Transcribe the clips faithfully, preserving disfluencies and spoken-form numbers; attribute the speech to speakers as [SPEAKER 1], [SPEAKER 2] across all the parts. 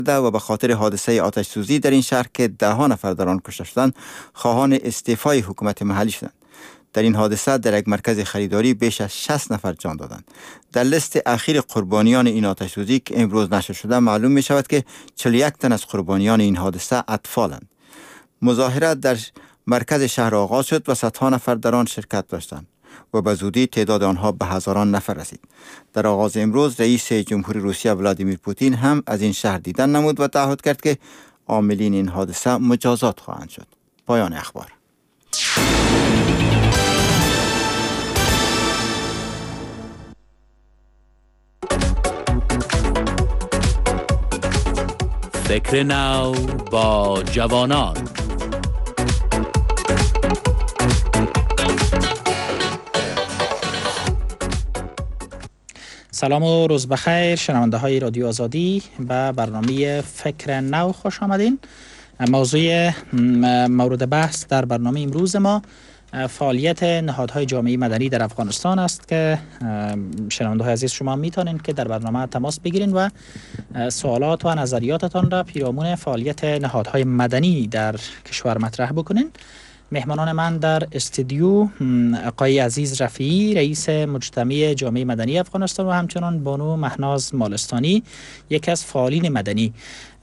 [SPEAKER 1] و به خاطر حادثه آتش سوزی در این شهر که ده ها نفر در آن کشته شدند خواهان استعفای حکومت محلی شدند. در این حادثه در یک مرکز خریداری بیش از شصت نفر جان دادند. در لیست اخیر قربانیان این آتش سوزی که امروز نشر شده معلوم می شود که چهل و یک تن از قربانیان این حادثه اطفالند. مظاهره در مرکز شهر آغاز شد و صدها نفر در آن شرکت داشتند و به زودی تعداد آنها به هزاران نفر رسید. در آغاز امروز رئیس جمهوری روسیه ولادیمیر پوتین هم از این شهر دیدن نمود و تعهد کرد که عاملین این حادثه مجازات خواهند شد. پایان اخبار.
[SPEAKER 2] فکر نو با جوانان.
[SPEAKER 3] سلام و روز بخیر شنونده های رادیو آزادی به برنامه فکر نو خوش آمدین. موضوع مورد بحث در برنامه امروز ما فعالیت نهادهای جامعه مدنی در افغانستان است که شنونده های عزیز شما میتونین که در برنامه تماس بگیرین و سوالات و نظریاتتان را پیرامون فعالیت نهادهای مدنی در کشور مطرح بکنین. مهمانان من در استودیو آقای عزیز رفیعی رئیس مجتمع جامعه مدنی افغانستان و همچنان بانو مهناز مالستانی یکی از فعالین مدنی.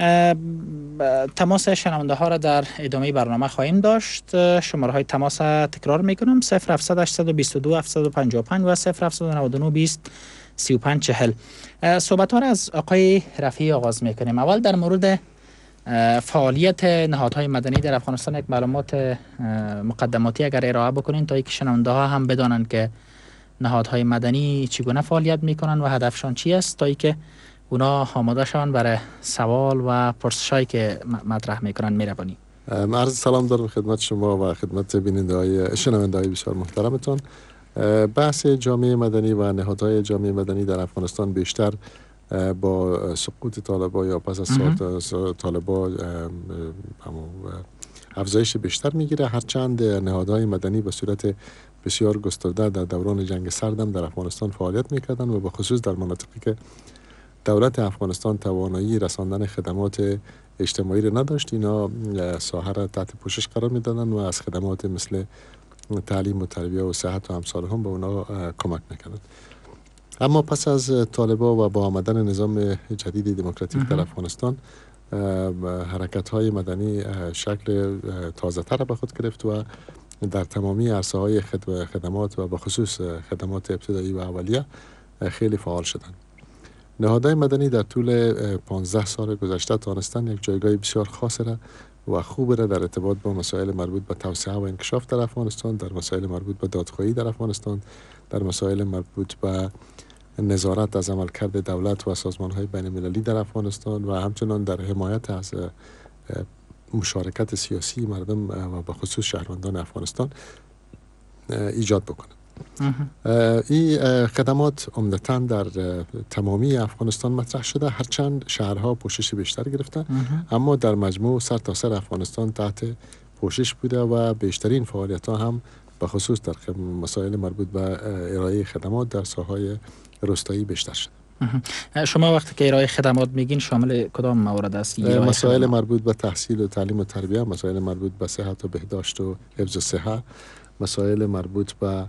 [SPEAKER 3] تماس شنونده ها را در ادامه برنامه خواهیم داشت. شماره های تماس تکرار میکنم: صفر هفتصد هشتصد و بیست و دو هفتصد و پنجاه و پنج و صفر هفتصد و نود و نه بیست سی و پنج چهل. صحبت ها را از آقای رفیعی آغاز میکنیم. اول در مورد فعالیت نهادهای مدنی در افغانستان یک معلومات مقدماتی اگر ارائه بکنین تا اینکه شنونده ها هم بدانند که نهادهای مدنی چگونه فعالیت میکنن و هدفشان چی است تا اینکه اونا آماده شون برای سوال و پرسشایی که مطرح میکنن. مهربانی.
[SPEAKER 4] عرض سلام دارم خدمت شما و خدمت بیننده های شنونده های بسیار محترمتون. بحث جامعه مدنی و نهادهای جامعه مدنی در افغانستان بیشتر با سقوط طالبا یا پس از سقوط طالبا افزایش بیشتر میگیره، هرچند نهادهای مدنی به صورت بسیار گسترده در دوران جنگ سردم در افغانستان فعالیت میکردن و به خصوص در مناطقی که دولت افغانستان توانایی رساندن خدمات اجتماعی را نداشت، اینا ساحه را تحت پوشش قرار میدادن و از خدمات مثل تعلیم و تربیه و صحت و امثال هم به اونا کمک میکردن. اما پس از طالبا و با آمدن نظام جدید دموکراتیک در افغانستان حرکت های مدنی شکل تازه تر به خود گرفت و در تمامی عرصه های خدمات و به خصوص خدمات ابتدایی و اولیه خیلی فعال شدند. نهادهای مدنی در طول پانزده سال گذشته تانستن یک جایگاه بسیار خاص را و خوب را در ارتباط با مسائل مربوط به توسعه و انکشاف در افغانستان، در مسائل مربوط به دادخواهی در افغانستان، در مسائل مربوط به نظارت از عملکرد دولت و سازمان‌های بین‌المللی در افغانستان و همچنان در حمایت از مشارکت سیاسی مردم و به خصوص شهروندان افغانستان ایجاد بکنند. این خدمات عمدتاً در تمامی افغانستان مطرح شده، هرچند شهرها پوشش بیشتر گرفتن، اما در مجموع سر تا سر افغانستان تحت پوشش بوده و بیشترین فعالیت‌ها هم به خصوص در مسائل مربوط به ارائه خدمات در ساحه‌های روستایی بیشتر شده.
[SPEAKER 3] شما وقتی که ارائه خدمات میگین شامل کدام موارد است؟
[SPEAKER 4] مسائل مربوط به تحصیل و تعلیم و تربیه، مسائل مربوط به صحت و بهداشت و حفظ صحت، مسائل مربوط به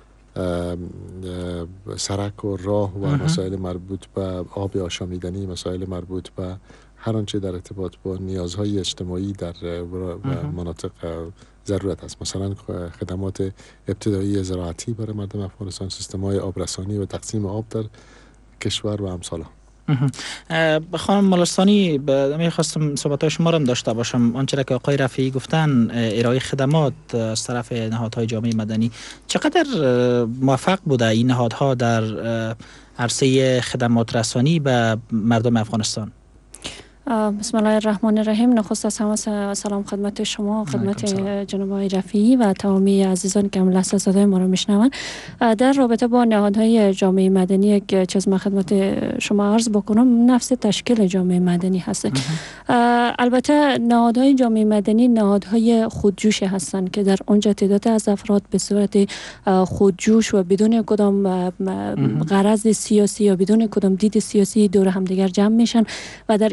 [SPEAKER 4] سرک و راه و مسائل مربوط به آب آشامیدنی، مسائل مربوط به هر آنچه در ارتباط با نیازهای اجتماعی در مناطق ضرورت است. مثلا خدمات ابتدایی زراعتی برای مردم افغانستان، سیستم‌های آبرسانی و تقسیم آب در کشور و امثال.
[SPEAKER 3] خانم مالستانی، میخواستم صحبت‌های شما را داشته باشم. آنچه که آقای رفیعی گفتن، ارائه خدمات از طرف نهادهای جامعه مدنی، چقدر موفق بوده این نهادها در عرصه خدمات رسانی به مردم افغانستان؟
[SPEAKER 5] بسم الله الرحمن الرحیم. نخست از همه سلام خدمت شما، خدمت جناب آقای رفیعی و تمامی عزیزان که لحظه صدای ما را میشنوند. در رابطه با نهادهای جامعه مدنی یک چیز ما خدمت شما عرض بکنم، نفس تشکیل جامعه مدنی هست. البته نهادهای جامعه مدنی نهادهای خودجوش هستند که در اونجا تعداد از افراد به صورت خودجوش و بدون کدام غرض سیاسی یا بدون کدام دید سیاسی دور همدیگر جمع میشن و در اینجا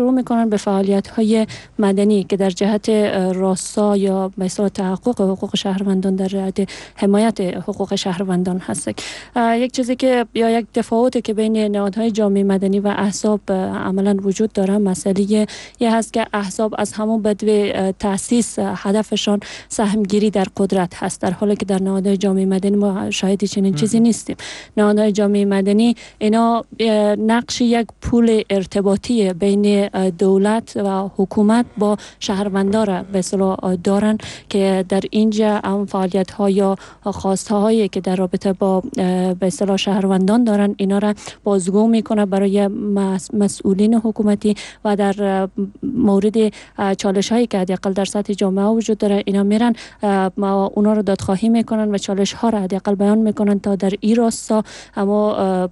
[SPEAKER 5] شروع میکنن به فعالیت های مدنی که در جهت راستا یا مثلا تحقق حقوق شهروندان، در جهت حمایت حقوق شهروندان هست. یک چیزی که یا یک تفاوتی که بین نهادهای جامعه مدنی و احزاب عملا وجود داره، مسئله یه هست که احزاب از همون بدو تأسیس هدفشان سهمگیری در قدرت هست، در حالی که در نهادهای جامعه مدنی ما شاهد چنین چیزی نیستیم. نهادهای جامعه مدنی اینا نقش یک پول ارتباطی بین دولت و حکومت با شهروندان را به اصطلاح دارن که در اینجا هم فعالیت ها یا خواسته هایی که در رابطه با به اصطلاح شهروندان دارن اینا را بازگو میکنه برای مسئولین حکومتی و در مورد چالش هایی که حداقل در سطح جامعه وجود داره اینا میرن اونا رو دادخواهی میکنن و چالش ها را حداقل بیان میکنن تا در این راستا اما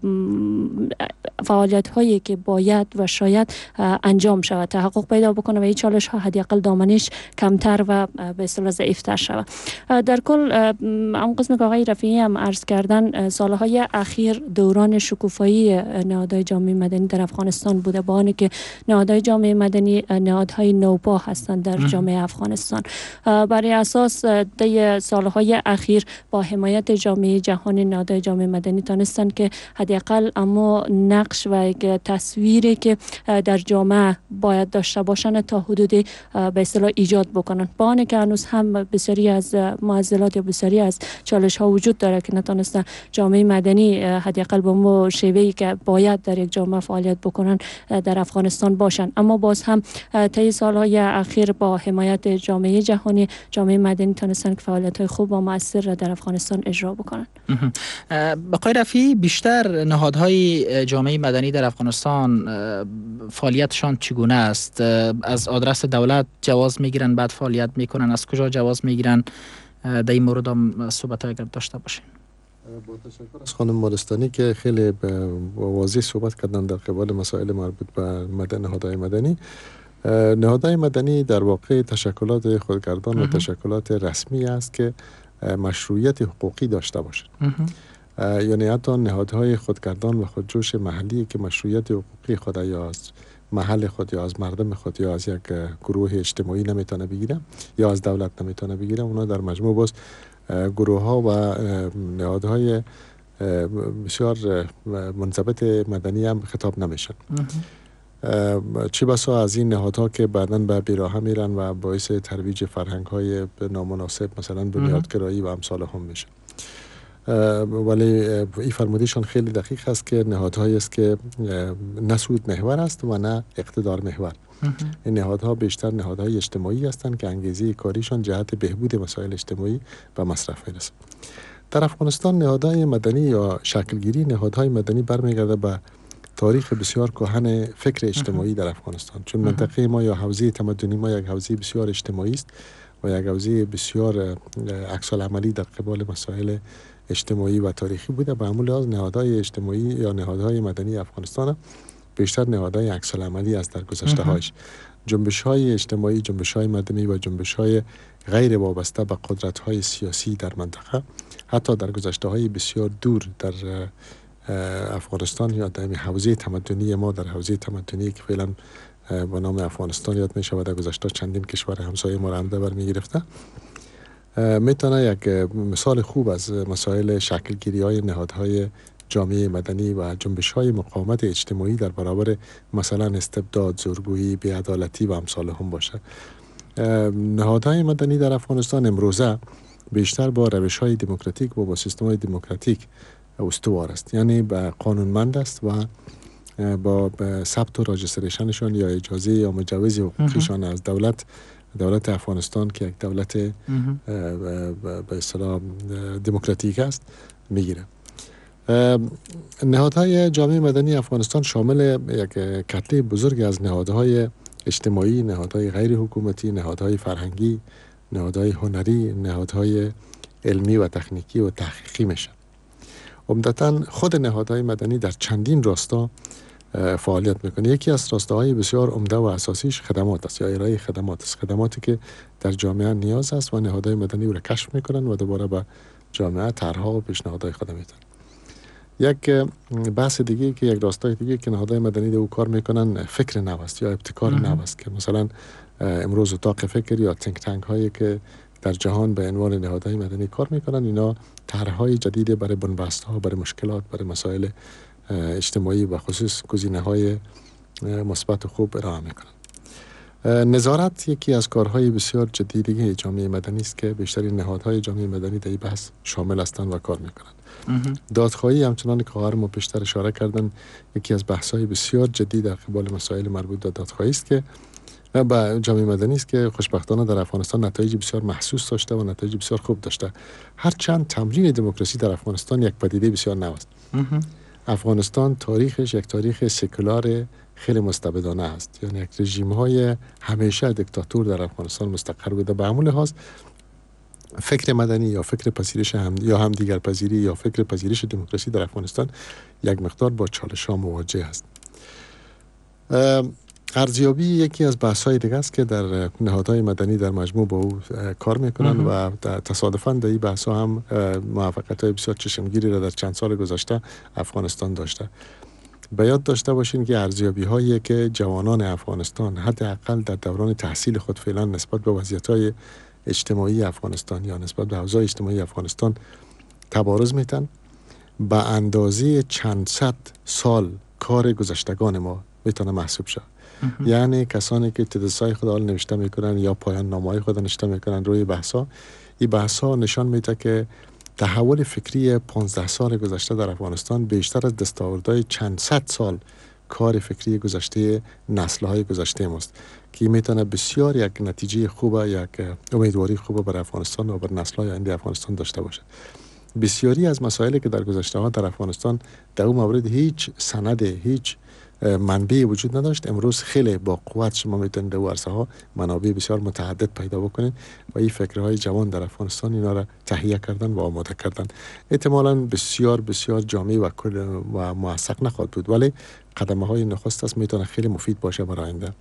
[SPEAKER 5] فعالیت هایی که باید و شاید انجام شود تحقق پیدا بکنه و این چالش ها حداقل دامنش کمتر و به اصطلاح ضعیفتر شود. در کل اون قسم که آقای رفیعی هم عرض کردن، سالهای اخیر دوران شکوفایی نهادهای جامعه مدنی در افغانستان بوده، با آنکه که نهادهای جامعه مدنی نهادهای نوپا هستند در جامعه افغانستان. برای اساس در سالهای اخیر با حمایت جامعه جهانی نهادهای جامعه مدنی تانستند که حداقل اما نقش و یک تصویری که در جامعه باید داشته باشند تا حدودی به اصطلاح ایجاد بکنن، با آنکه که هنوز هم بسیاری از معضلات یا بسیاری از چالش ها وجود داره که نتونسته جامعه مدنی حداقل به مو شیوهی که باید در یک جامعه فعالیت بکنن در افغانستان باشن. اما باز هم طی سالهای اخیر با حمایت جامعه جهانی جامعه مدنی تونستن که فعالیت‌های خوب و مؤثر را در افغانستان اجرا بکنن.
[SPEAKER 3] بقای رفیعی، بیشتر نهادهای جامعه مدنی در افغانستان فعالیتشان چگونه است؟ از آدرس دولت جواز میگیرن بعد فعالیت میکنن؟ از کجا جواز میگیرن؟ در این مورد هم صحبت اگر داشته باشین.
[SPEAKER 4] با تشکر از خانم مالستانی که خیلی واضح صحبت کردن در قبال مسائل مربوط به مدن نهادهای مدنی. نهادهای مدنی در واقع تشکلات خودگردان و تشکلات رسمی است که مشروعیت حقوقی داشته باشند. یعنی حتی نهادهای خودگردان و خودجوش محلی که مشروعیت حقوقی خود یا از محل خود یا از مردم خود یا از یک گروه اجتماعی نمیتونه بگیره یا از دولت نمیتونه بگیره، اونا در مجموع باز گروه ها و نهادهای بسیار منضبط مدنی هم خطاب نمیشن. چی بسا از این نهادها که بعداً به بیراه میرن و باعث ترویج فرهنگ های نامناسب مثلا بنیادگرایی و امثال هم میشه. ولی این فرمودیشان خیلی دقیق است که نهادهایی است که نه سود محور است و نه اقتدار محور. این نهادها بیشتر نهادهای اجتماعی هستند که انگیزه کاریشان جهت بهبود مسائل اجتماعی و مصرف میرسه. در افغانستان نهادهای مدنی یا شکلگیری نهادهای مدنی برمیگرده به تاریخ بسیار کهن فکر اجتماعی در افغانستان، چون منطقه ما یا حوزه تمدنی ما یک حوزه بسیار اجتماعی است و یک حوزه بسیار عکس العملی در قبال مسائل اجتماعی و تاریخی بوده. به همون لحاظ نهادهای اجتماعی یا نهادهای مدنی افغانستان بیشتر نهادهای عکس العملی است در گذشته هایش. جنبش های اجتماعی، جنبش های مدنی و جنبش های غیر وابسته به قدرت های سیاسی در منطقه، حتی در گذشته های بسیار دور در افغانستان یا در حوزه تمدنی ما، در حوزه تمدنی که فعلا با نام افغانستان یاد می شود، در گذشته چندین کشور همسایه ما را هم بر می گرفته، میتونه یک مثال خوب از مسائل شکلگیری های نهادهای جامعه مدنی و جنبش های مقاومت اجتماعی در برابر مثلا استبداد، زورگویی، بی‌عدالتی و امثال هم باشه. نهادهای مدنی در افغانستان امروزه بیشتر با روش های دموکراتیک و با سیستم های دموکراتیک استوار است، یعنی به قانونمند است و با ثبت و راجستریشنشان یا اجازه یا مجوز حقوقیشان از دولت دولت افغانستان که یک دولت به اصطلاح دموکراتیک است میگیره. نهادهای جامعه مدنی افغانستان شامل یک کتله بزرگ از نهادهای اجتماعی، نهادهای غیر حکومتی، نهادهای فرهنگی، نهادهای هنری، نهادهای علمی و تکنیکی و تحقیقی میشن. عمدتاً خود نهادهای مدنی در چندین راستا فعالیت میکنه. یکی از راستاهای بسیار عمده و اساسیش خدمات است یا ارائه خدمات است، خدماتی که در جامعه نیاز است و نهادهای مدنی او را کشف میکنن و دوباره به جامعه طرح‌ها و پیشنهادهای خود میدن. یک بحث دیگه که یک راستای دیگه که نهادهای مدنی دو کار میکنن فکر نو است یا ابتکار نو است که مثلا امروز اتاق فکر یا تینک تانک هایی که در جهان به عنوان نهادهای مدنی کار میکنن، اینا طرح‌های جدید برای بنبست‌ها، برای مشکلات، برای مسائل اجتماعی و خصوص گزینه‌های مثبت و خوب ارائه میکنن. نظارت یکی از کارهای بسیار جدیدی جامعه مدنی است که بیشترین نهادهای جامعه مدنی در این بحث شامل هستند و کار میکنند. دادخواهی همچنان که خواهر ما پیشتر اشاره کردن یکی از بحث‌های بسیار جدی در قبال مسائل مربوط به دادخواهی است که با جامعه مدنی است که خوشبختانه در افغانستان نتایج بسیار محسوس داشته و نتایج بسیار خوب داشته. هرچند تمرین دموکراسی در افغانستان یک پدیده بسیار نو است. افغانستان تاریخش یک تاریخ سکولار خیلی مستبدانه است، یعنی یک رژیم های همیشه دیکتاتور در افغانستان مستقر بوده. به همون لحاظ فکر مدنی یا فکر پذیرش هم یا هم دیگر پذیری یا فکر پذیرش دموکراسی در افغانستان یک مقدار با چالش ها مواجه است. ارزیابی یکی از بحث‌های دیگه است که در نهادهای مدنی در مجموع با او کار میکنن و تصادفاً در این بحث‌ها هم موفقیت‌های بسیار چشمگیری را در چند سال گذشته افغانستان داشته. به یاد داشته باشین که ارزیابی‌هایی که جوانان افغانستان حداقل در دوران تحصیل خود فعلا نسبت به وضعیت‌های اجتماعی افغانستان یا نسبت به اوضاع اجتماعی افغانستان تبارز میتن به اندازه چند صد سال کار گذشتگان ما میتونه محسوب شد. یعنی کسانی که تدسای خود حال نوشته میکنن یا پایان نامه‌های خود نوشته میکنن روی بحثا، این بحثا نشان میده که تحول فکری پانزده سال گذشته در افغانستان بیشتر از دستاوردهای چند صد سال کار فکری گذشته نسل‌های گذشته ماست که میتونه بسیار یک نتیجه خوبه، یک امیدواری خوبه برای افغانستان و بر نسل‌های آینده افغانستان داشته باشه. بسیاری از مسائلی که در گذشته ها در افغانستان در اون مورد هیچ سند، هیچ منبع وجود نداشت، امروز خیلی با قوت شما میتونید در عرصه ها منابع بسیار متعدد پیدا بکنید و این فکرهای جوان در افغانستان اینا را تهیه کردن و آماده کردن. احتمالاً بسیار بسیار جامع و کل و موثق نخواهد بود، ولی قدمه های نخست است میتونه خیلی مفید باشه برای آینده.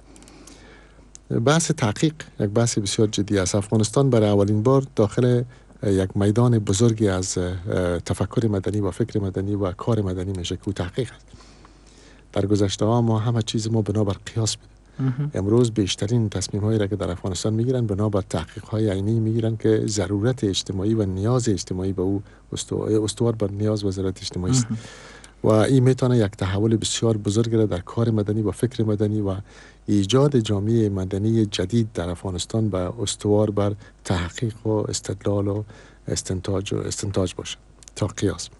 [SPEAKER 4] بحث تحقیق یک بحث بسیار جدی است. افغانستان برای اولین بار داخل یک میدان بزرگی از تفکر مدنی و فکر مدنی و کار مدنی میشه که تحقیق است. در گذشته ها ما همه چیز ما بنابر قیاس بود. امروز بیشترین تصمیم هایی را که در افغانستان میگیرن بنابر تحقیق های عینی میگیرن که ضرورت اجتماعی و نیاز اجتماعی به او استوار بر نیاز و ضرورت اجتماعی است. و این میتونه یک تحول بسیار بزرگ را در کار مدنی و فکر مدنی و ایجاد جامعه مدنی جدید در افغانستان به استوار بر تحقیق و استدلال و استنتاج و استنتاج باشه تا قیاس.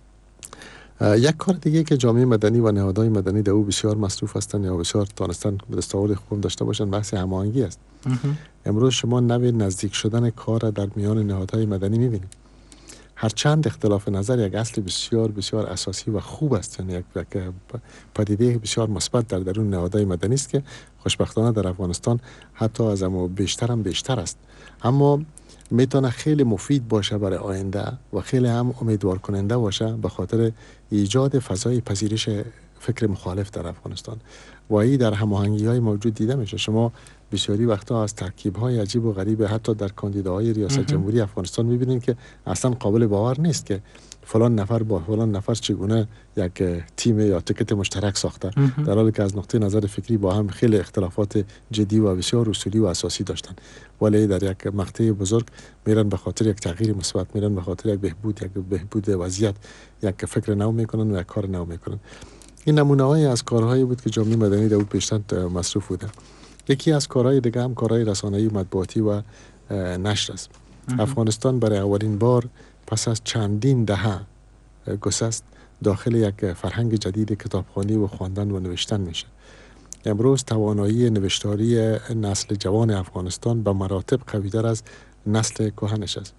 [SPEAKER 4] یک کار دیگه که جامعه مدنی و نهادهای مدنی در او بسیار مصروف هستند یا بسیار تانستن به دستاورد خوب داشته باشند بحث هماهنگی است. امروز شما نوع نزدیک شدن کار در میان نهادهای مدنی میبینید. هرچند اختلاف نظر یک اصل بسیار بسیار اساسی و خوب است، یعنی یک پدیده بسیار مثبت در درون نهادهای مدنی است که خوشبختانه در افغانستان حتی از اما بیشتر هم بیشتر است، اما میتونه خیلی مفید باشه برای آینده و خیلی هم امیدوار کننده باشه به خاطر ایجاد فضای پذیرش فکر مخالف در افغانستان و این در هماهنگی های موجود دیده میشه. شما بسیاری وقتا از ترکیب های عجیب و غریب حتی در کاندیداهای ریاست جمهوری افغانستان میبینید که اصلا قابل باور نیست که فلان نفر با فلان نفر چگونه یک تیم یا تیکت مشترک ساخته، در حالی که از نقطه نظر فکری با هم خیلی اختلافات جدی و بسیار اصولی و اساسی داشتن، ولی در یک مقطع بزرگ میرن به خاطر یک تغییر مثبت، میرن به خاطر یک بهبود یک بهبود وضعیت یک فکر نو میکنن و یک کار نو میکنن. این نمونه های از کارهایی بود که جامعه مدنی در اون پیشتر مصروف بوده. یکی از کارهای دیگه هم کارهای رسانه‌ای مطبوعاتی و نشر است. افغانستان برای اولین بار پس از چندین دهه گسست داخل یک فرهنگ جدید کتابخوانی و خواندن و نوشتن میشه. امروز توانایی نوشتاری نسل جوان افغانستان به مراتب قوی‌تر از نسل کهنش است.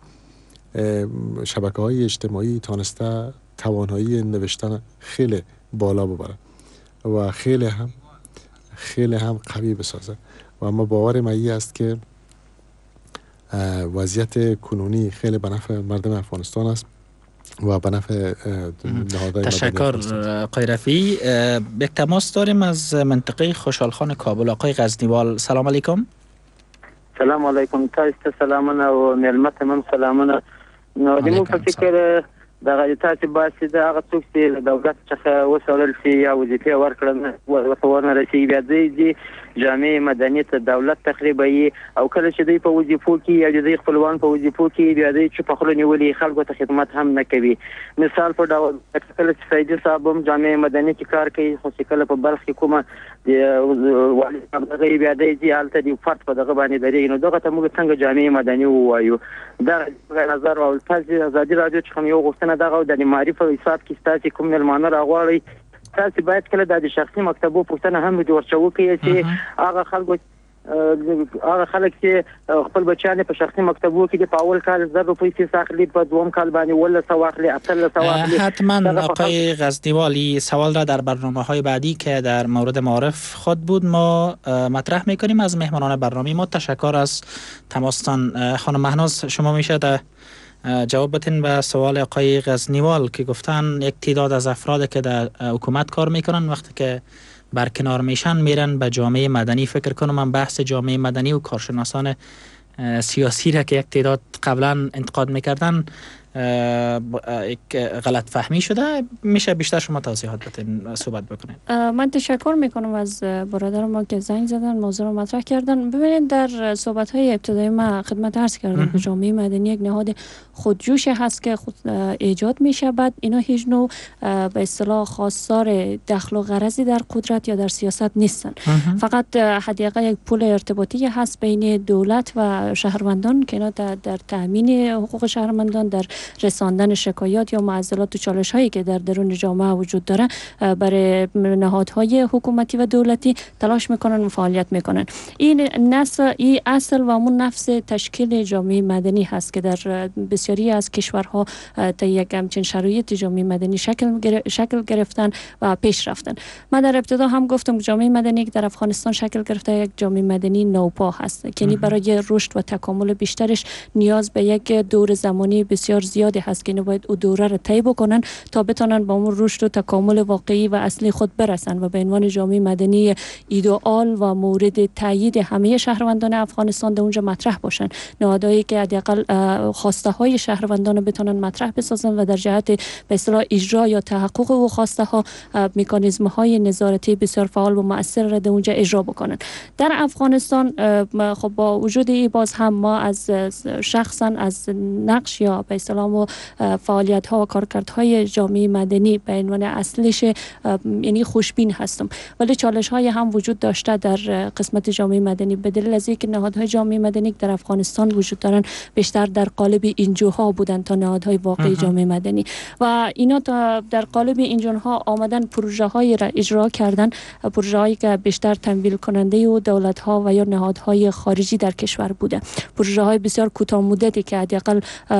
[SPEAKER 4] شبکه‌های اجتماعی تانسته توانایی نوشتن خیلی بالا ببره و خیلی هم خیلی هم قوی بسازه و اما باور من است که وضعیت کنونی خیلی به نفع مردم افغانستان است و به نفع نهادهای
[SPEAKER 3] تشکر آقای رفیعی. یک تماس داریم از منطقه خوشحالخان کابل. آقای غزنیوال سلام علیکم.
[SPEAKER 6] سلام علیکم. تاسو سلامونه او ملمت من سلامونه. نو دمو په فکر دغه تاسو باسي د هغه څوک چې دولت څخه وسولل شي یا وظیفه ورکړل وسونه رسي بیا د جامعه مدني ته دولت تخریبي او کله چې دوی په وظیفو کې یا د خپلوان په وظیفو کې بیا دوی چې په خلونو نیولې خلکو ته خدمت هم نه کوي. مثال په ډول کله چې سیدي صاحب هم جامعه مدني کې کار کوي خو چې کله په بلخ کې کومه د والي صاحب دغه بیا دوی حالت دی فرد په دغه باندې درې نو دغه ته موږ څنګه جامعه مدني وایو. دا نظر او تاسو ازادي رادیو چې کوم یو غوښتنه دغه د معرفت او حساب کې تاسو کوم ملمانه راغواړي تاسو باید کله د شخصي مکتبو پوښتنه هم جوړ شوو کې چې هغه خلکو هغه خلک چې خپل بچیان په شخصي مکتبو کې د پاول کال زر روپۍ فیس اخلي په دوم کال باندې ولا سواخلي اتل سواخلي.
[SPEAKER 3] حتما آقای غزنیوالی سوال را در برنامه‌های بعدی که در مورد معارف خود بود ما مطرح می‌کنیم. از مهمانان برنامه ما تشکر از تماستان. خانم مهناز شما میشه جواب بدین به سوال آقای غزنیوال که گفتن یک تعداد از افراد که در حکومت کار میکنن وقتی که برکنار میشن میرن به جامعه مدنی. فکر کنم من بحث جامعه مدنی و کارشناسان سیاسی را که یک تعداد قبلا انتقاد میکردن یک غلط فهمی شده. میشه بیشتر شما توضیحات بدین صحبت بکنید.
[SPEAKER 5] من تشکر میکنم از برادر ما که زنگ زدن موضوع رو مطرح کردن. ببینید در صحبت های ابتدایی ما خدمت عرض کردم که جامعه مدنی یک نهاد خودجوش هست که خود ایجاد میشه. بعد اینا هیچ نوع به اصطلاح خواستار دخل و غرضی در قدرت یا در سیاست نیستن. فقط حداقل یک پول ارتباطی هست بین دولت و شهروندان که اینا در, در تامین حقوق شهروندان، در رساندن شکایات یا معضلات و چالش هایی که در درون جامعه وجود داره برای نهادهای حکومتی و دولتی تلاش میکنن و فعالیت میکنن. این نسل این اصل و همون نفس تشکیل جامعه مدنی هست که در بسیاری از کشورها تا یک همچین شرایط جامعه مدنی شکل شکل گرفتن و پیش رفتن. من در ابتدا هم گفتم که جامعه مدنی که در افغانستان شکل گرفته یک جامعه مدنی نوپا هست، یعنی برای رشد و تکامل بیشترش نیاز به یک دور زمانی بسیار زیادی هست که باید او دوره را طی بکنن تا بتونن با اون رشد و تکامل واقعی و اصلی خود برسن و به عنوان جامعه مدنی ایدئال و مورد تایید همه شهروندان افغانستان در اونجا مطرح باشن. نهادهایی که حداقل خواسته های شهروندان رو بتونن مطرح بسازن و در جهت به اصطلاح اجرا یا تحقق او خواسته ها مکانیزم های نظارتی بسیار فعال و مؤثر را در اونجا اجرا بکنن. در افغانستان خب با وجود این باز هم ما از شخصا از نقش یا به اصطلاح فعالیت ها و کارکردهای جامعه مدنی به عنوان اصلش یعنی خوشبین هستم، ولی چالش های هم وجود داشته در قسمت جامعه مدنی به دلیل از اینکه نهادهای جامعه مدنی در افغانستان وجود دارن بیشتر در قالب اینجوها بودن تا نهادهای واقعی جامعه مدنی و اینا تا در قالب اینجوها آمدن پروژه های را اجرا کردن، پروژه هایی که بیشتر تمویل کننده و دولت ها و یا نهادهای خارجی در کشور بوده، پروژه های بسیار کوتاه مدتی که حداقل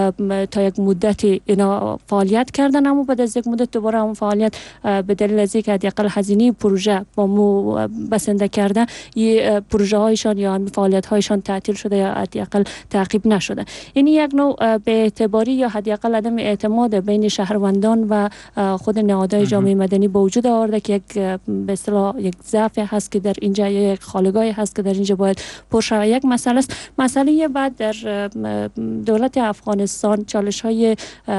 [SPEAKER 5] تا یک مدتی اینا فعالیت کردن، اما بعد از یک مدت دوباره هم فعالیت به دلیل از اینکه حداقل هزینه پروژه با مو بسنده کرده این پروژه هایشان یا فعالیت هایشان تعطیل شده یا حداقل تعقیب نشده. یعنی یک نوع به اعتباری یا حداقل عدم اعتماد بین شهروندان و خود نهادهای جامعه مدنی با وجود آورده که یک به اصطلاح یک ضعف هست که در اینجا یک خالگاهی هست که در اینجا باید پر شود. یک مسئله است. مسئله بعد در دولت افغانستان چالش های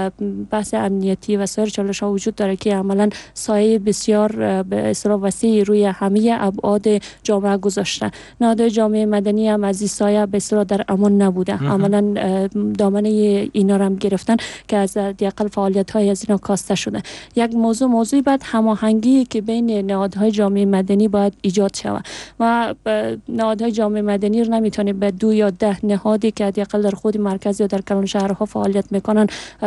[SPEAKER 5] بحث امنیتی و سایر چالش ها وجود داره که عملا سایه بسیار به اصطلاح وسیع روی همه ابعاد جامعه گذاشته. نهادهای جامعه مدنی هم از این سایه به اصطلاح در امان نبوده، عملا دامنه اینا رو هم گرفتن که از حداقل فعالیت های از اینا کاسته شده. یک موضوع موضوعی بعد هماهنگی که بین نهادهای جامعه مدنی باید ایجاد شود و نهادهای جامعه مدنی رو نمیتونه به دو یا ده نهادی که حداقل در خود مرکز یا در کلان شهرها فعالیت میکنن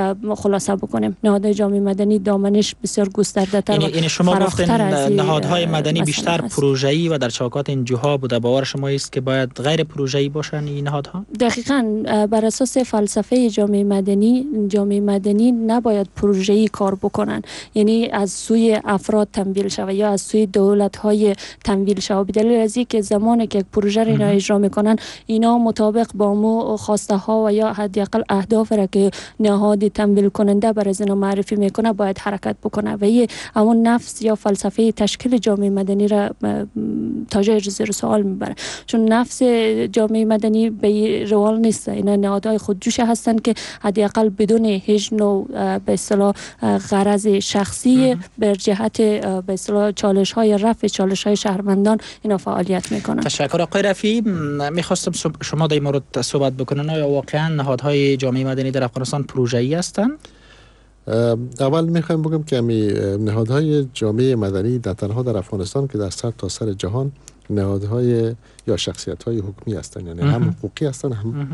[SPEAKER 5] خلاصه بکنیم. نهادهای جامعه مدنی دامنش بسیار گسترده تر و
[SPEAKER 3] این شما گفتین نهادهای مدنی بیشتر پروژه‌ای و در چوکات این جوها بوده. باور شما است که باید غیر پروژه‌ای باشن این نهادها؟
[SPEAKER 5] دقیقاً بر اساس فلسفه جامعه مدنی، جامعه مدنی نباید پروژه‌ای کار بکنن، یعنی از سوی افراد تمویل شود یا از سوی دولت‌های تمویل شود، به دلیل از اینکه زمانی که یک پروژه را اجرا میکنن اینا مطابق با مو خواسته ها و یا حداقل اهداف را که نهاد تمویل کننده برای از اینا معرفی میکنه باید حرکت بکنه و این همون نفس یا فلسفه تشکیل جامعه مدنی را تاج زیر سوال میبره، چون نفس جامعه مدنی به روال نیست. اینا نهادهای خودجوش هستند که حداقل بدون هیچ نوع به اصطلاح غرض شخصی بر جهت به اصطلاح چالش های رفع چالش های شهروندان اینا فعالیت میکنن.
[SPEAKER 3] تشکر آقای رفیعی. میخواستم شما در این مورد صحبت بکنن. آیا واقعا نهادهای جامعه مدنی در افغانستان پروژه‌ای هستند؟
[SPEAKER 4] اول میخوایم بگم که می نهادهای جامعه مدنی در تنها در افغانستان که در سر تا سر جهان نهادهای یا شخصیت‌های حکومی هستند، یعنی هم حقوقی هستند هم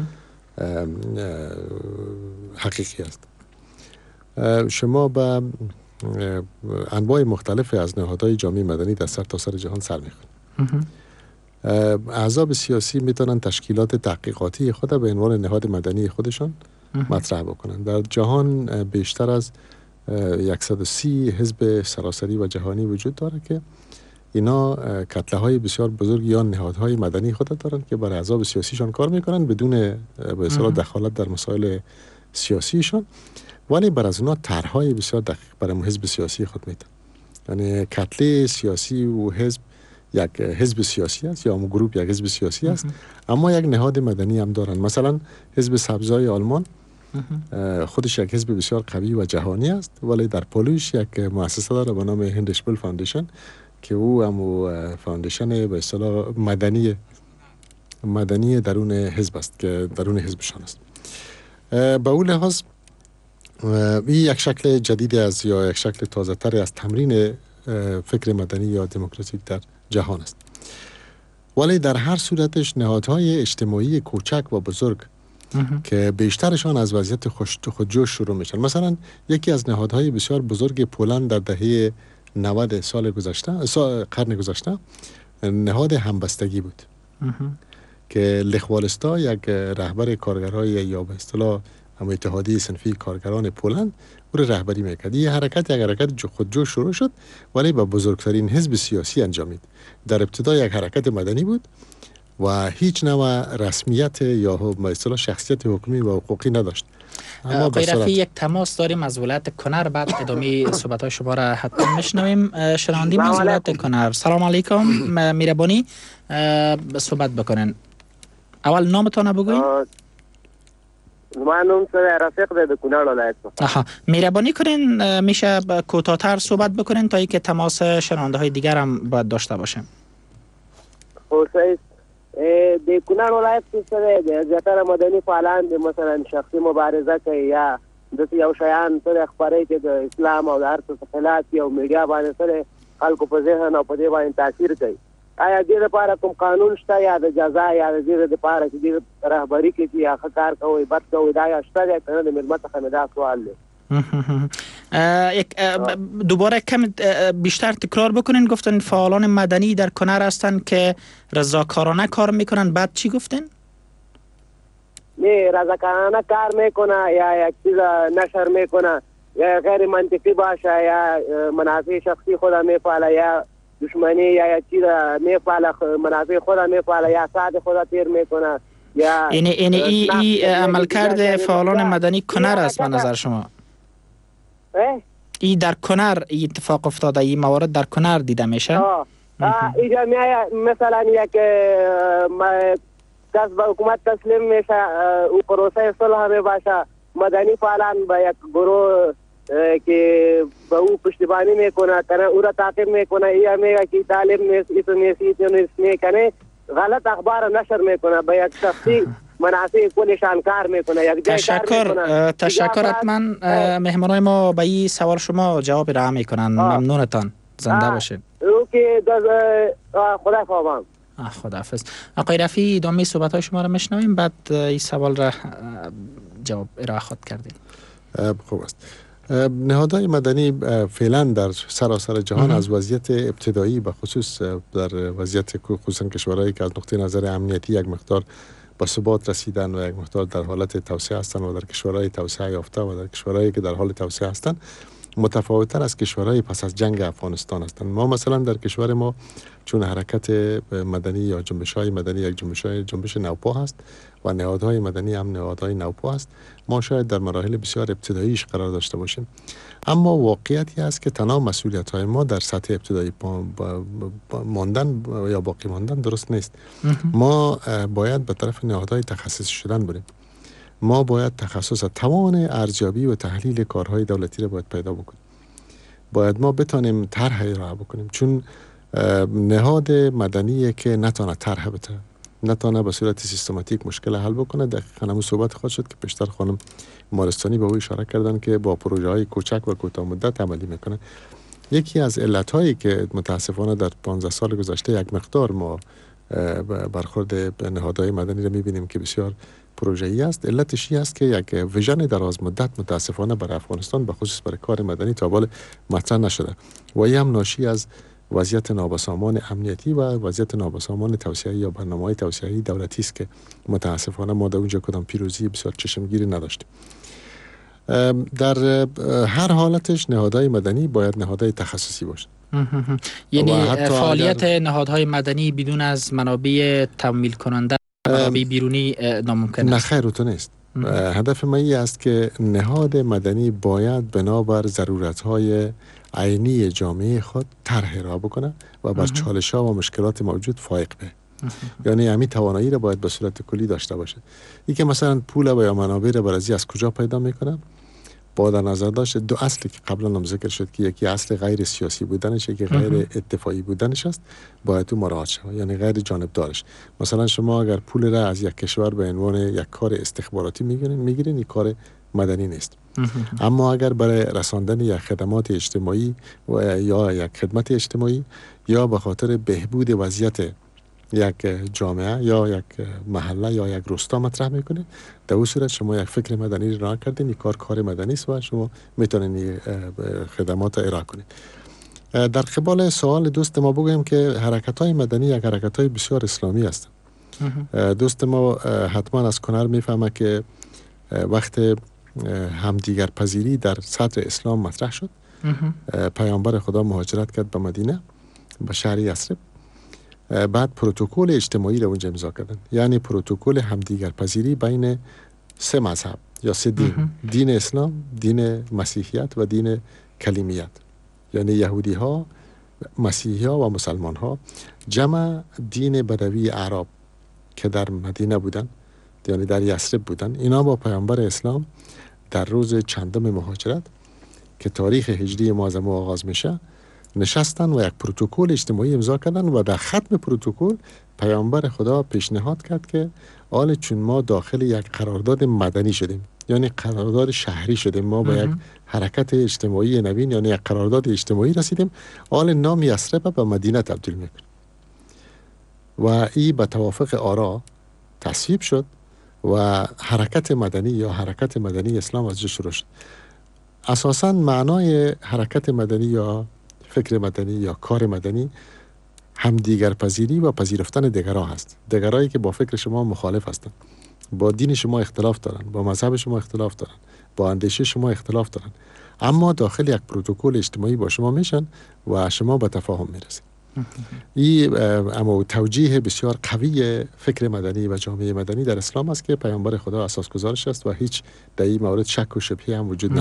[SPEAKER 4] حقیقی هستند. شما به انواع مختلف از نهادهای جامعه مدنی در سر تا سر جهان سر میخورید. احزاب سیاسی میتونن تشکیلات تحقیقاتی خود به عنوان نهاد مدنی خودشان مطرح بکنن. در جهان بیشتر از صد و سی حزب سراسری و جهانی وجود داره که اینا کتله های بسیار بزرگ یا نهادهای مدنی خود دارن که برای احزاب سیاسیشان کار میکنن بدون به اصطلاح دخالت در مسائل سیاسیشان، ولی بر از اونا طرحهای بسیار دقیق برای حزب سیاسی خود میدن. یعنی کتله سیاسی و حزب یک حزب سیاسی است یا گروه یک حزب سیاسی است، اما یک نهاد مدنی هم دارن. مثلا حزب سبزای آلمان خودش یک حزب بسیار قوی و جهانی است، ولی در پولش یک مؤسسه داره به نام هندشبل فاندیشن که او هم فاندیشن به اصطلاح مدنی مدنی درون حزب است که درون حزبشان است. به اون لحاظ این یک شکل جدید از یا یک شکل تازه تری از تمرین فکر مدنی یا دموکراتیک در جهان است. ولی در هر صورتش نهادهای اجتماعی کوچک و بزرگ که بیشترشان از وضعیت خودجوش شروع میشن. مثلا یکی از نهادهای بسیار بزرگ پولند در دهه نود سال گذشته سال قرن گذشته نهاد همبستگی بود که لخ والستا یک رهبر کارگرای یا به اصطلاح هم اتحادیه صنفی کارگران پولند او را رهبری میکرد. این حرکت یک حرکت خودجوش شروع شد ولی با بزرگترین حزب سیاسی انجامید. در ابتدا یک حرکت مدنی بود و هیچ نوع رسمیت یا به اصطلاح شخصیت حکومی و حقوقی نداشت.
[SPEAKER 3] اما آقای رفیعی یک تماس داریم از ولایت کنر، بعد ادامه صحبت های شما را حتما میشنویم. شنوندیم از ولایت کنر. سلام علیکم. میربانی صحبت بکنن. اول نامتان بگوین.
[SPEAKER 7] من نام سر رفیق ده کنر ولایت.
[SPEAKER 3] آها، میربانی کنین میشه کوتاه‌تر صحبت بکنین تا اینکه تماس شنونده های دیگر هم باید داشته باشیم.
[SPEAKER 7] خوشایست د کنړ ولایت کې سره د زیاتره مدني فعالان د مثلا شخصي مبارزه کوي یا د یو شیان سره خبرې کې د اسلام او د هر څه خلاف یو میډیا باندې سره خلکو په ذهن او په دې باندې تاثیر کوي. آیا دې لپاره کوم قانون شته یا د جزا یا د دې لپاره چې د رهبری کې یا کار کوي بد کوي دا یا شته کنه؟ د ملت څخه دا سوال دی.
[SPEAKER 3] یک دوباره کم بیشتر تکرار بکنین. گفتن فعالان مدنی در کنر هستن که رضاکارانه کار میکنن، بعد چی گفتن؟
[SPEAKER 7] نه رضاکارانه کار میکنه یا یک چیز نشر میکنه یا غیر منطقی باشه یا منافع شخصی خدا میپاله یا دشمنی یا یک چیز میپاله منافع خدا میپاله یا ساعت خدا تیر میکنه یا
[SPEAKER 3] این این ای, ای عملکرد فعالان مدنی کنر است به نظر شما؟ ای در کنر ای اتفاق افتاده، این موارد در کنر دیده میشه؟
[SPEAKER 7] آه اینجا مثلا یک کس به حکومت تسلیم میشه او پروسه صلح می باشه، مدنی فعالان به یک گروه که به او پشتیبانی میکنه کنه او را تعقیب میکنه یا میگه که طالب نیست ایتو نیست ایتو نیست میکنه، غلط اخبار نشر میکنه به یک شخصی منافع کلشان کار میکنه. یک جای
[SPEAKER 3] تشکر تشکر حتما مهمانای ما به این سوال شما جواب را میکنن. ممنونتان، زنده باشید.
[SPEAKER 7] اوکی خدا خوابم.
[SPEAKER 3] خداحافظ. آقای رفیعی ادامه صحبت های شما را میشنویم، بعد این سوال را جواب ارائه خود کردیم.
[SPEAKER 4] خوب است. نهادهای مدنی فعلا در سراسر جهان از وضعیت ابتدایی به خصوص در وضعیت خصوصا کشورهایی که از نقطه نظر امنیتی یک مقدار با ثبات رسیدن و یک مقدار در حالت توسعه هستند و در کشورهای توسعه یافته و در کشورهایی که در حال توسعه هستند متفاوت‌تر از کشورهای پس از جنگ افغانستان هستند. ما مثلا در کشور ما چون حرکت مدنی یا جنبش‌های مدنی یک جنبش‌های جنبش نوپا هست و نهادهای مدنی هم نهادهای نوپا هست، ما شاید در مراحل بسیار ابتداییش قرار داشته باشیم، اما واقعیتی است که تنها مسئولیت‌های ما در سطح ابتدایی ماندن یا باقی ماندن درست نیست. ما باید به طرف نهادهای تخصصی شدن بریم. ما باید تخصص توان ارزیابی و تحلیل کارهای دولتی را باید پیدا بکنیم. باید ما بتانیم طرح ارائه بکنیم، چون نهاد مدنی که نتانه طرح بده، نتانه به صورت سیستماتیک مشکل حل بکنه. دقیقاً همون صحبت خود شد که پیشتر خانم مارستانی به او اشاره کردن که با پروژه های کوچک و کوتاه مدت عملی میکنه. یکی از علتهایی که متاسفانه در پانزده سال گذشته یک مقدار ما برخورد به نهادهای مدنی را میبینیم که بسیار پروژه‌ای است، علتش این است که یک ویژن دراز مدت متاسفانه برای افغانستان به خصوص برای کار مدنی تا حال مطرح نشده و این هم ناشی از وضعیت نابسامان امنیتی و وضعیت نابسامان توسعه‌ای یا برنامه‌های توسعه‌ای دولتی است که متاسفانه ما در اونجا کدام پیروزی بسیار چشمگیری نداشتیم. در هر حالتش نهادهای مدنی باید نهادهای تخصصی باشند.
[SPEAKER 3] یعنی فعالیت نهادهای مدنی بدون از منابع تمویل کننده، منابع بیرونی ناممکن است.
[SPEAKER 4] نه خیر تو نیست. هدف ما این است که نهاد مدنی باید بنابر ضرورت‌های عینی جامعه خود طرح ارائه بکنه و بر چالش‌ها و مشکلات موجود فائق به. یعنی همین توانایی را باید به صورت کلی داشته باشه. این که مثلا پول و یا منابع را برای از کجا پیدا میکنه، با در نظر داشت دو اصلی که قبلا هم ذکر شد که یکی اصل غیر سیاسی بودنش، یکی غیر اتفاقی بودنش است، باید تو مراعات شود، یعنی غیر جانبدارش. مثلا شما اگر پول را از یک کشور به عنوان یک کار استخباراتی میگیرین میگیرین این کار مدنی نیست. اما اگر برای رساندن یک خدمات اجتماعی و یا یک خدمت اجتماعی یا به خاطر بهبود وضعیت یک جامعه یا یک محله یا یک روستا مطرح میکنه، در اون صورت شما یک فکر مدنی را کردین، این کار کار مدنی است و شما میتونین خدمات را ارائه کنید. در قبال سوال دوست ما بگویم که حرکت‌های مدنی یک حرکت‌های بسیار اسلامی هستند. دوست ما حتما از کنر میفهمه که وقت همدیگر پذیری در سطح اسلام مطرح شد، پیامبر خدا مهاجرت کرد به مدینه، به شهر یثرب، بعد پروتکل اجتماعی را اونجا امضا کردن، یعنی پروتکل همدیگر پذیری بین سه مذهب یا سه دین، دین اسلام، دین مسیحیت و دین کلیمیت، یعنی یهودی ها، مسیحی ها و مسلمان ها، جمع دین بدوی اعراب که در مدینه بودن، یعنی در یثرب بودن، اینا با پیامبر اسلام در روز چندم مهاجرت که تاریخ هجری ما از ما آغاز میشه نشستن و یک پروتکل اجتماعی امضا کردن و در ختم پروتکل پیامبر خدا پیشنهاد کرد که آل چون ما داخل یک قرارداد مدنی شدیم، یعنی قرارداد شهری شدیم، ما با یک حرکت اجتماعی نوین یعنی یک قرارداد اجتماعی رسیدیم، آل نام یثرب به مدینه تبدیل میکنیم و این به توافق آرا تصویب شد و حرکت مدنی یا حرکت مدنی اسلام از جا شروع شد. اساساً معنای حرکت مدنی یا فکر مدنی یا کار مدنی همدیگر پذیری و پذیرفتن دیگران هست. دیگرایی که با فکر شما مخالف هستند، با دین شما اختلاف دارن، با مذهب شما اختلاف دارن، با اندیشه شما اختلاف دارن، اما داخل یک پروتکل اجتماعی با شما میشن و شما به تفاهم میرسید. این اما توجیه بسیار قوی فکر مدنی و جامعه مدنی در اسلام است که پیامبر خدا اساس گذارش است و هیچ در این مورد شک و شبهه هم وجود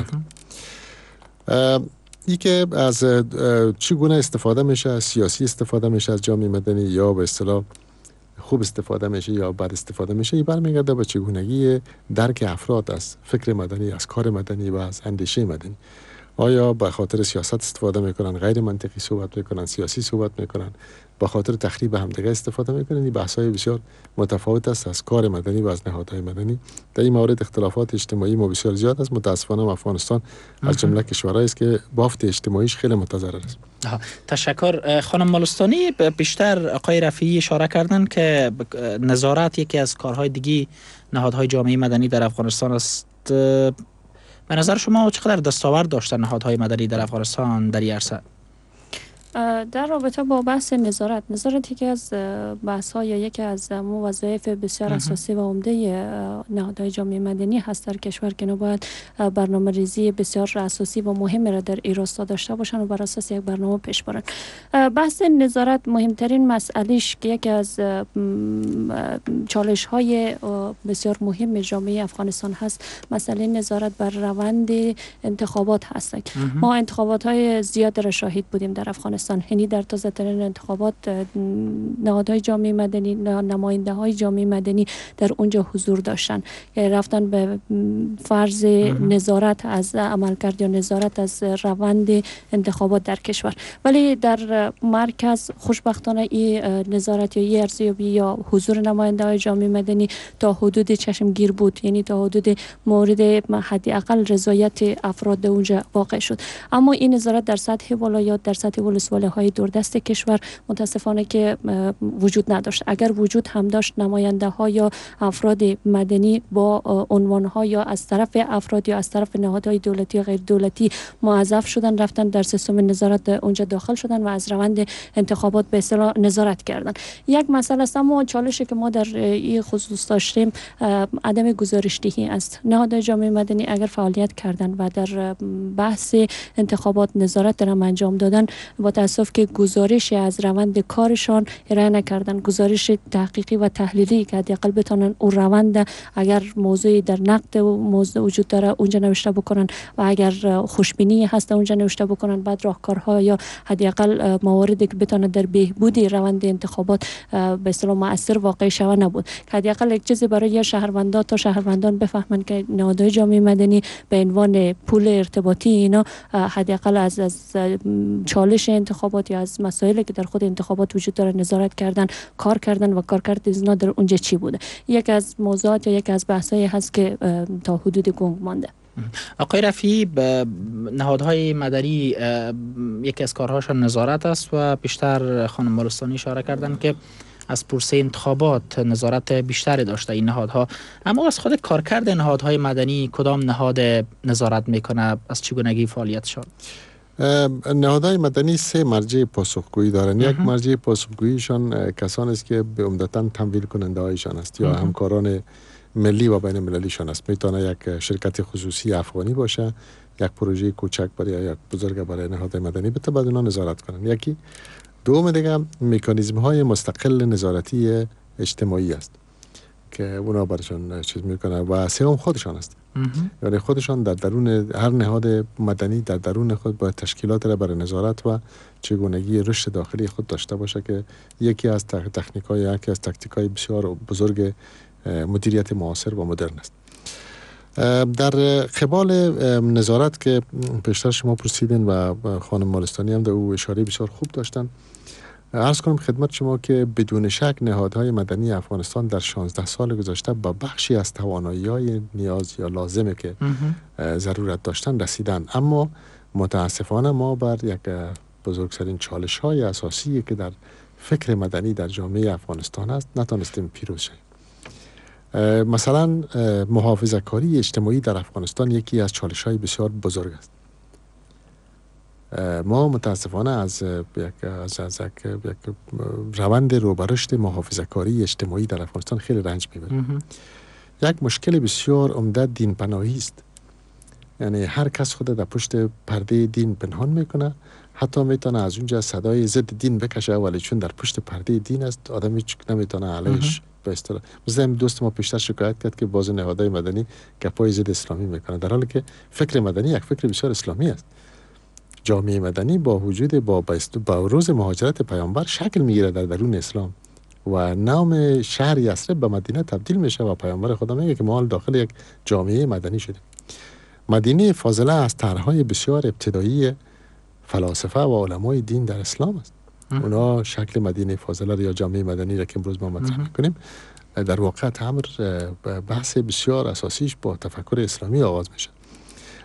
[SPEAKER 4] ندارد. ای که از چگونه استفاده میشه، از سیاسی استفاده میشه از جامعه مدنی یا به اصطلاح خوب استفاده میشه یا بد استفاده میشه، این برمیگرده به چگونگی درک افراد از فکر مدنی، از کار مدنی و از اندیشه مدنی. آیا به خاطر سیاست استفاده میکنن، غیر منطقی صحبت میکنن، سیاسی صحبت میکنن، به خاطر تخریب همدیگه استفاده میکنن؟ این بحث‌های بسیار متفاوت است از کار مدنی و از نهادهای مدنی. در این مورد اختلافات اجتماعی ما بسیار زیاد است. متاسفانه افغانستان از جمله کشورهایی است که بافت اجتماعیش خیلی متضرر است.
[SPEAKER 3] تشکر. خانم مالستانی، بیشتر آقای رفیعی اشاره کردن که نظارت یکی از کارهای دیگه نهادهای جامعه مدنی در افغانستان است. به نظر شما چقدر دستاورد داشتن نهادهای مدنی در افغانستان در این عرصه؟
[SPEAKER 5] در رابطه با بحث نظارت، نظارت یکی از بحث ها یا یکی از وظایف بسیار اساسی و عمده نهادهای جامعه مدنی هست در کشور که باید برنامه ریزی بسیار اساسی و مهم را در این راستا داشته باشند و بر اساس یک برنامه پیش برند. بحث نظارت مهمترین مسئلهش که یکی از چالش های بسیار مهم جامعه افغانستان هست، مسئله نظارت بر روند انتخابات هست. ما انتخابات های زیاد را شاهد بودیم در افغانستان، یعنی در تازه ترین انتخابات نهادهای جامعه مدنی، نماینده های جامعه مدنی در اونجا حضور داشتن، یعنی رفتن به فرض نظارت از عملکرد یا نظارت از روند انتخابات در کشور. ولی در مرکز خوشبختانه این نظارت یا این ارزیابی یا حضور نماینده های جامعه مدنی تا حدود چشمگیر بود، یعنی تا حدود مورد حداقل رضایت افراد اونجا واقع شد. اما این نظارت در سطح ولایات، در سطح ولسوالی های دوردست کشور متاسفانه که وجود نداشت. اگر وجود هم داشت، نماینده ها یا افراد مدنی با عنوان ها یا از طرف افراد یا از طرف نهادهای دولتی و غیر دولتی موظف شدن رفتن در سیستم نظارت اونجا داخل شدن و از روند انتخابات به اصطلاح نظارت کردن. یک مسئله است، اما چالشی که ما در این خصوص داشتیم عدم گزارشدهی است. نهادهای جامعه مدنی اگر فعالیت کردن و در بحث انتخابات نظارت دارن انجام دادن، با تاسف که گزارش از روند کارشان ارائه نکردن، گزارش تحقیقی و تحلیلی که حداقل بتونن اون روند اگر موضوعی در نقد موضوع وجود داره اونجا نوشته بکنن و اگر خوشبینی هست اونجا نوشته بکنن، بعد راهکارها یا حداقل مواردی که بتونه در بهبود روند انتخابات به اصطلاح مؤثر واقع شوه نبود. که حداقل یک چیزی برای شهروندان تا شهروندان بفهمن که نهادهای جامعه مدنی به عنوان پول ارتباطی اینا حداقل از از چالش انتخابات یا از مسائلی که در خود انتخابات وجود داره نظارت کردن، کار کردن و کارکرد اینا در اونجا چی بوده. یک از موضوعات یا یک از بحثایی هست که تا حدود گنگ مانده.
[SPEAKER 3] آقای رفیعی، نهادهای مدنی یکی از کارهاشون نظارت است و بیشتر خانم مالستانی اشاره کردن که از پرسه انتخابات نظارت بیشتری داشته این نهادها، اما از خود کارکرد نهادهای مدنی کدام نهاد نظارت میکنه؟ از چگونگی فعالیتشان؟
[SPEAKER 4] نهادهای مدنی سه مرجع پاسخگویی دارن. یک مرجع پاسخگوییشان کسانی است که به عمدتاً تمویل کننده هایشان است یا همکاران ملی و بین المللیشان است. میتونه یک شرکت خصوصی افغانی باشه، یک پروژه کوچک برای یک بزرگ برای نهادهای مدنی بته بعد اونا نظارت کنن. یکی دوم دیگه مکانیزم های مستقل نظارتی اجتماعی است که اونا برشان چیز میکنه و سوم خودشان است. یعنی خودشان در درون هر نهاد مدنی در درون خود باید تشکیلات را برای نظارت و چگونگی رشد داخلی خود داشته باشه که یکی از تکنیک های یکی از تاکتیک های بسیار بزرگ مدیریت معاصر و مدرن است. در قبال نظارت که پیشتر شما پرسیدین و خانم مالستانی هم در او اشاره بسیار خوب داشتن، عرض کنم خدمت شما که بدون شک نهادهای مدنی افغانستان در شانزده سال گذشته با بخشی از توانایی‌های نیاز یا لازمه که ضرورت داشتن رسیدن، اما متاسفانه ما بر یک بزرگترین چالش‌های اساسی که در فکر مدنی در جامعه افغانستان است نتونستیم پیروز شویم. مثلا محافظه کاری اجتماعی در افغانستان یکی از چالش‌های بسیار بزرگ است. ما متاسفانه از یک از, از یک, یک روند روبرشت محافظه کاری اجتماعی در افغانستان خیلی رنج میبریم. یک مشکل بسیار عمده دین پناهی است. یعنی هر کس خود در پشت پرده دین پنهان میکنه، حتی میتونه از اونجا صدای ضد دین بکشه ولی چون در پشت پرده دین است آدم هیچ نمیتونه علیش به اصطلاح. مثلا دوست ما پیشتر شکایت کرد که باز نهادهای مدنی گپای ضد اسلامی میکنه، در حالی که فکر مدنی یک فکر بسیار اسلامی است. جامعه مدنی با وجود با با روز مهاجرت پیامبر شکل میگیره در درون اسلام و نام شهر یثرب به مدینه تبدیل میشه و پیامبر خدا میگه که ما داخل یک جامعه مدنی شدیم. مدینه فاضله از طرحهای بسیار ابتدایی فلاسفه و علمای دین در اسلام است. اونا شکل مدینه فاضله یا جامعه مدنی را که امروز ما مطرح میکنیم در واقع امر بحث بسیار اساسیش با تفکر اسلامی آغاز میشه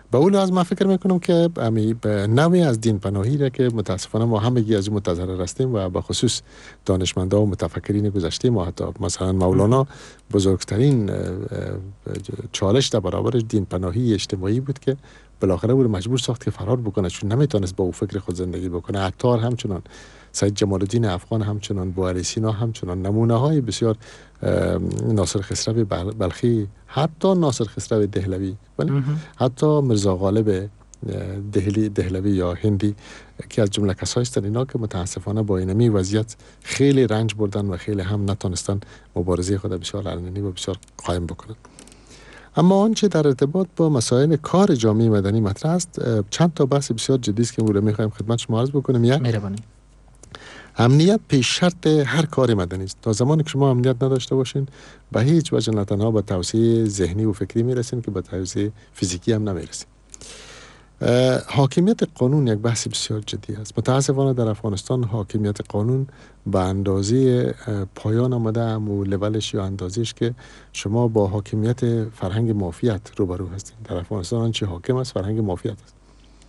[SPEAKER 4] به اون لحاظ من فکر میکنم که امی نوعی از دین پناهی را که متاسفانه ما همگی از اون متضرر هستیم و به خصوص دانشمندا و متفکرین گذشته ما، حتی مثلا مولانا بزرگترین چالش در برابر دین پناهی اجتماعی بود که بالاخره او مجبور ساخت که فرار بکنه، چون نمیتونست با او فکر خود زندگی بکنه. عطار همچنان، سید جمال الدین افغان همچنان، بوعلی سینا همچنان، نمونه های بسیار، ناصر خسرو بلخی، حتی ناصر خسرو دهلوی، حتی مرزا غالب دهلی دهلوی یا هندی که از جمله کسایی هستند اینا که متاسفانه با اینمی وضعیت خیلی رنج بردن و خیلی هم نتونستن مبارزه خود بسیار علنی و بسیار قایم بکنن. اما آنچه در ارتباط با مسائل کار جامعه مدنی مطرح است، چند تا بحث بسیار جدی است که ما می‌خوایم خدمت شما عرض بکنیم. یک،
[SPEAKER 3] مهربانی،
[SPEAKER 4] امنیت پیش شرط هر کار مدنی است. تا زمانی که شما امنیت نداشته باشین به هیچ وجه نه تنها به توسعه ذهنی و فکری میرسین که به توسعه فیزیکی هم نمیرسین. حاکمیت قانون یک بحث بسیار جدی است. متاسفانه در افغانستان حاکمیت قانون به اندازه پایان آمده و لولش یا اندازهش که شما با حاکمیت فرهنگ مافیات روبرو هستید. در افغانستان آنچه حاکم است فرهنگ مافیات است.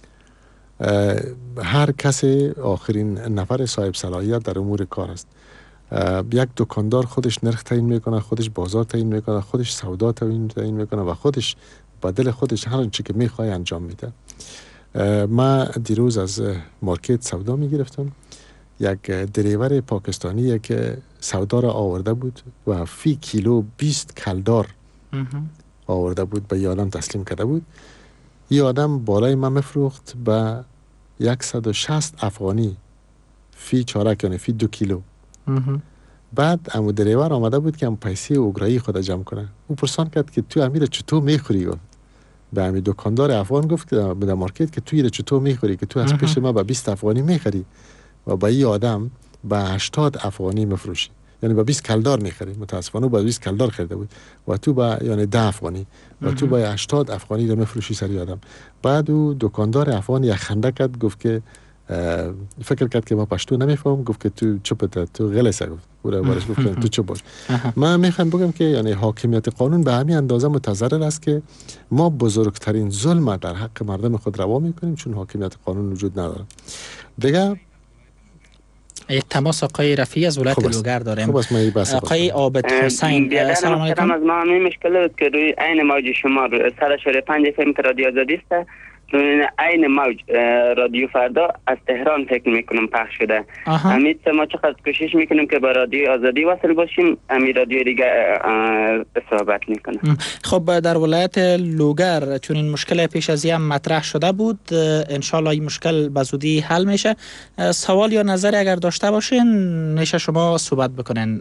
[SPEAKER 4] هر کسی آخرین نفر صاحب صلاحیت در امور کار است. یک دکاندار خودش نرخ تعیین میکنه، خودش بازار تعیین میکنه، خودش سودا تعیین میکنه و خودش با دل خودش هر چی که میخواد انجام میده. ما دیروز از مارکت سودا میگرفتم، یک دریور پاکستانی که سودا را آورده بود و فی کیلو بیست کلدار آورده بود به یادم تسلیم کرده بود. یه آدم بالای من مفروخت به صد و شصت افغانی فی چارک، یعنی فی دو کیلو. بعد امو دریور آمده بود که هم پیسه اوگرایی خود جمع کنه. او پرسان کرد که تو امیر چطور میخوری؟ گفت به امی دکاندار افغان گفت که در مارکت که تو ایره چطور میخوری که تو از پیش ما به بیست افغانی میخری و با این آدم به هشتاد افغانی مفروشی، یعنی با بیست کلدار میخری. متاسفانه با بیست کلدار خریده بود و تو با یعنی ده افغانی و تو با هشتاد افغانی رو مفروشی سری آدم. بعد او دکاندار افغان یک خنده کرد، گفت که فکر کرد که ما پشتو نمیفهم، گفت که تو چپت، تو غلسه. گفت برای بارش گفت تو چپ باش. من میخوام بگم که یعنی حاکمیت قانون به همین اندازه متضرر است که ما بزرگترین ظلم در حق مردم خود روا میکنیم چون حاکمیت قانون وجود نداره. دیگه
[SPEAKER 3] یک تماس آقای رفیعی از ولایت لوگر داریم. آقای عابد حسین،
[SPEAKER 6] سلام علیکم. از ما همین مشکل بود که روی عین موج شما رو سر شوره پنج اف ام رادیو آزادی است، عین موج رادیو فردا از تهران فکر میکنم پخش شده. امید ما چقدر کوشش میکنیم که با رادیو آزادی وصل باشیم، امی رادیو دیگه اصابت میکنه.
[SPEAKER 3] خب در ولایت لوگر چون این مشکل پیش از این مطرح شده بود، انشالله این مشکل به زودی حل میشه. سوال یا نظری اگر داشته باشین میشه شما صحبت بکنین.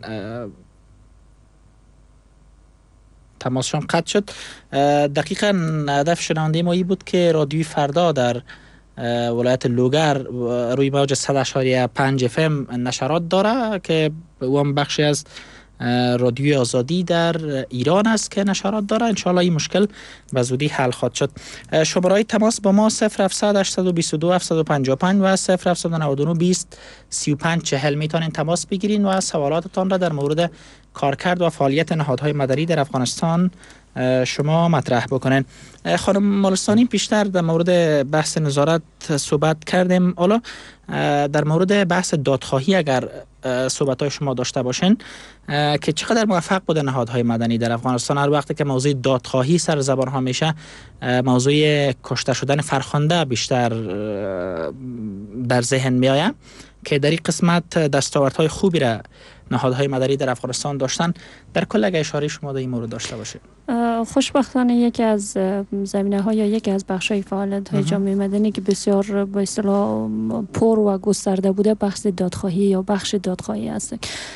[SPEAKER 3] تماسشان قطع شد. دقیقاً هدف شنونده ما این بود که رادیوی فردا در ولایت لوگر روی موج صد و پنج اف ام نشرات داره که او هم بخشی از رادیوی آزادی در ایران است که نشرات داره. انشاءالله این مشکل به زودی حل خواهد شد. شماره تماس با ما صفر هفتصد هشتصد و بیست و دو هفتصد و پنجاه و پنج و صفر هفتصد و نود و نه بیست سی و پنج چهل میتونین تماس بگیرین و سوالاتتان را در مورد کارکرد و فعالیت نهادهای مدنی در افغانستان شما مطرح بکنین. خانم مالستانی پیشتر در مورد بحث نظارت صحبت کردیم، حالا در مورد بحث دادخواهی اگر صحبت‌های شما داشته باشین که چقدر موفق بوده نهادهای مدنی در افغانستان. هر وقت که موضوع دادخواهی سر زبان ها میشه، موضوع کشته شدن فرخنده بیشتر در ذهن میآید که در این قسمت دستاوردهای خوبی را نهادهای مدنی در افغانستان داشتن. در کل اگه اشاره شما در این مورد داشته باشید.
[SPEAKER 5] خوشبختانه یکی از زمینه ها یا یکی از بخش های فعالیت های جامعه مدنی که بسیار به اصطلاح پر و گسترده بوده بخش دادخواهی یا بخش دادخواهی است.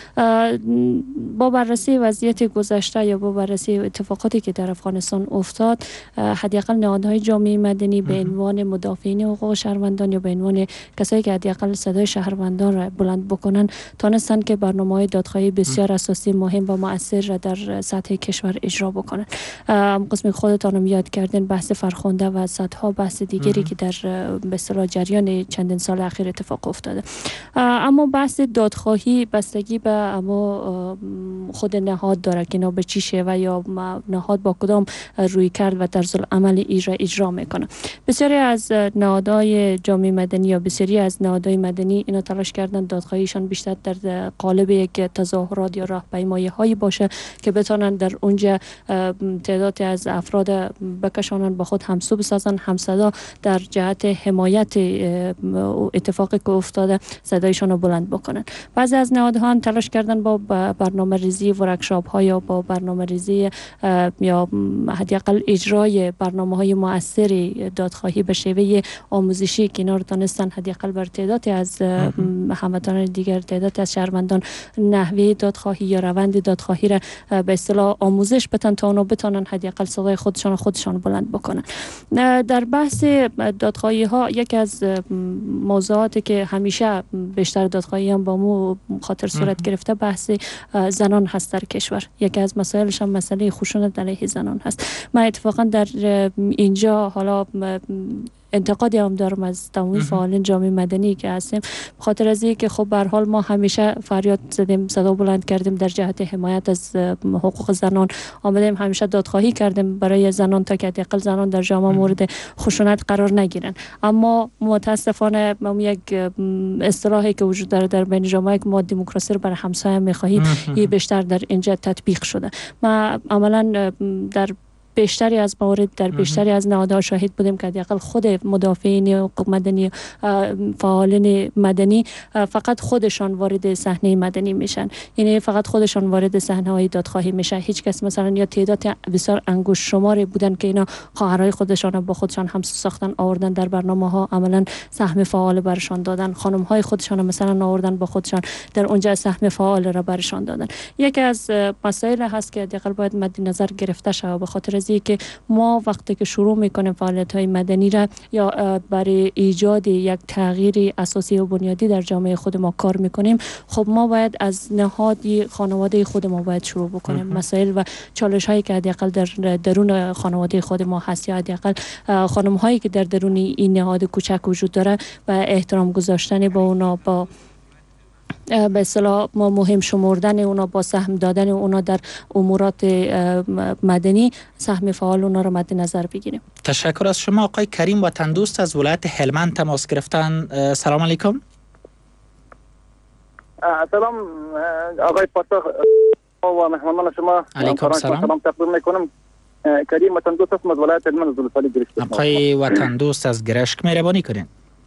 [SPEAKER 5] با بررسی وضعیت گذشته یا با بررسی اتفاقاتی که در افغانستان افتاد، حداقل نهادهای جامعه مدنی به عنوان مدافعین حقوق شهروندان یا به عنوان کسایی که حداقل صدای شهروندان را بلند بکنن تونستن که برنامه‌های برنامه‌های دادخواهی بسیار اساسی، مهم و مؤثر را در سطح کشور اجرا بکنن. قسم خودتان هم یاد کردین بحث فرخنده و صدها بحث دیگری که در به اصطلاح جریان چندین سال اخیر اتفاق افتاده. اما بحث دادخواهی بستگی به اما خود نهاد داره که اینا به چی شیوه یا نهاد با کدام روی کرد و طرز العمل اجرا اجرا میکنه. بسیاری از نهادهای جامعه مدنی یا بسیاری از نهادهای مدنی اینا تلاش کردن دادخواهیشان بیشتر در قالب یک تظاهرات یا راهپیمایی هایی باشه که بتونن در اونجا تعدادی از افراد بکشانن با خود همسو بسازن، همصدا در جهت حمایت اتفاقی که افتاده صدایشان رو بلند بکنن. بعضی از نهادها هم تلاش کردن با برنامه ریزی ورکشاپ ها یا با برنامه ریزی یا حداقل اجرای برنامه های مؤثری دادخواهی به شیوه آموزشی که اینا رو تونستن حداقل بر تعدادی از هموطنان دیگر، تعدادی از شهروندان نحوه دادخواهی یا روند دادخواهی را به اصطلاح آموزش بدن تا اونا بتونن حداقل صدای خودشان خودشان بلند بکنن. در بحث دادخواهی ها یکی از موضوعاتی که همیشه بیشتر دادخواهی هم با مو خاطر صورت گرفته بحث زنان هست در کشور. یکی از مسائلش هم مسئله خشونت علیه زنان هست. من اتفاقا در اینجا حالا انتقادی هم دارم از تمامی فعالین جامعه مدنی که هستیم، بخاطر از اینکه خب به هر حال ما همیشه فریاد زدیم، صدا بلند کردیم در جهت حمایت از حقوق زنان، آمدیم همیشه دادخواهی کردیم برای زنان تا که حداقل زنان در جامعه مورد خشونت قرار نگیرن. اما متاسفانه ما یک اصطلاحی که وجود داره در بین جامعه که ما دموکراسی رو برای همسایه می‌خواهیم، این بیشتر در اینجا تطبیق شده. ما عملاً در بیشتری از موارد در بیشتری از نهادها شاهد بودیم که حداقل خود مدافعین حقوق مدنی، فعالین مدنی فقط خودشان وارد صحنه مدنی میشن، یعنی فقط خودشان وارد صحنه های دادخواهی میشه. هیچ کس مثلا یا تعداد بسیار انگشت شماری بودن که اینا خواهرای خودشان با خودشان همسو ساختن آوردن در برنامه ها، عملا سهم فعال برشان دادن، خانم های خودشان مثلا آوردن با خودشان در اونجا سهم فعال را برشان دادن. یکی از مسائل هست که حداقل باید مد نظر گرفته شود، به خاطر که ما وقتی که شروع میکنیم فعالیت‌های مدنی را یا برای ایجاد یک تغییر اساسی و بنیادی در جامعه خود ما کار میکنیم، خب ما باید از نهاد خانواده خود ما باید شروع بکنیم. مسائل و چالش هایی که حداقل در درون خانواده خود ما هست یا حداقل خانم هایی که در درون این نهاد کوچک وجود داره و احترام گذاشتن با اونا، با به اصطلاح ما مهم شمردن اونا، با سهم دادن اونا در امورات مدنی، سهم فعال اونا رو مد نظر بگیریم.
[SPEAKER 3] تشکر از شما. آقای کریم وطن دوست از ولایت هلمند تماس گرفتن. سلام علیکم.
[SPEAKER 8] سلام آقای پاسخ و مهمانان شما.
[SPEAKER 3] علیکم سلام.
[SPEAKER 8] سلام تقدیم میکنم. کریم وطن دوست از ولایت هلمند زلزله گرشک.
[SPEAKER 3] آقای وطن دوست از گرشک مهربانی کنین.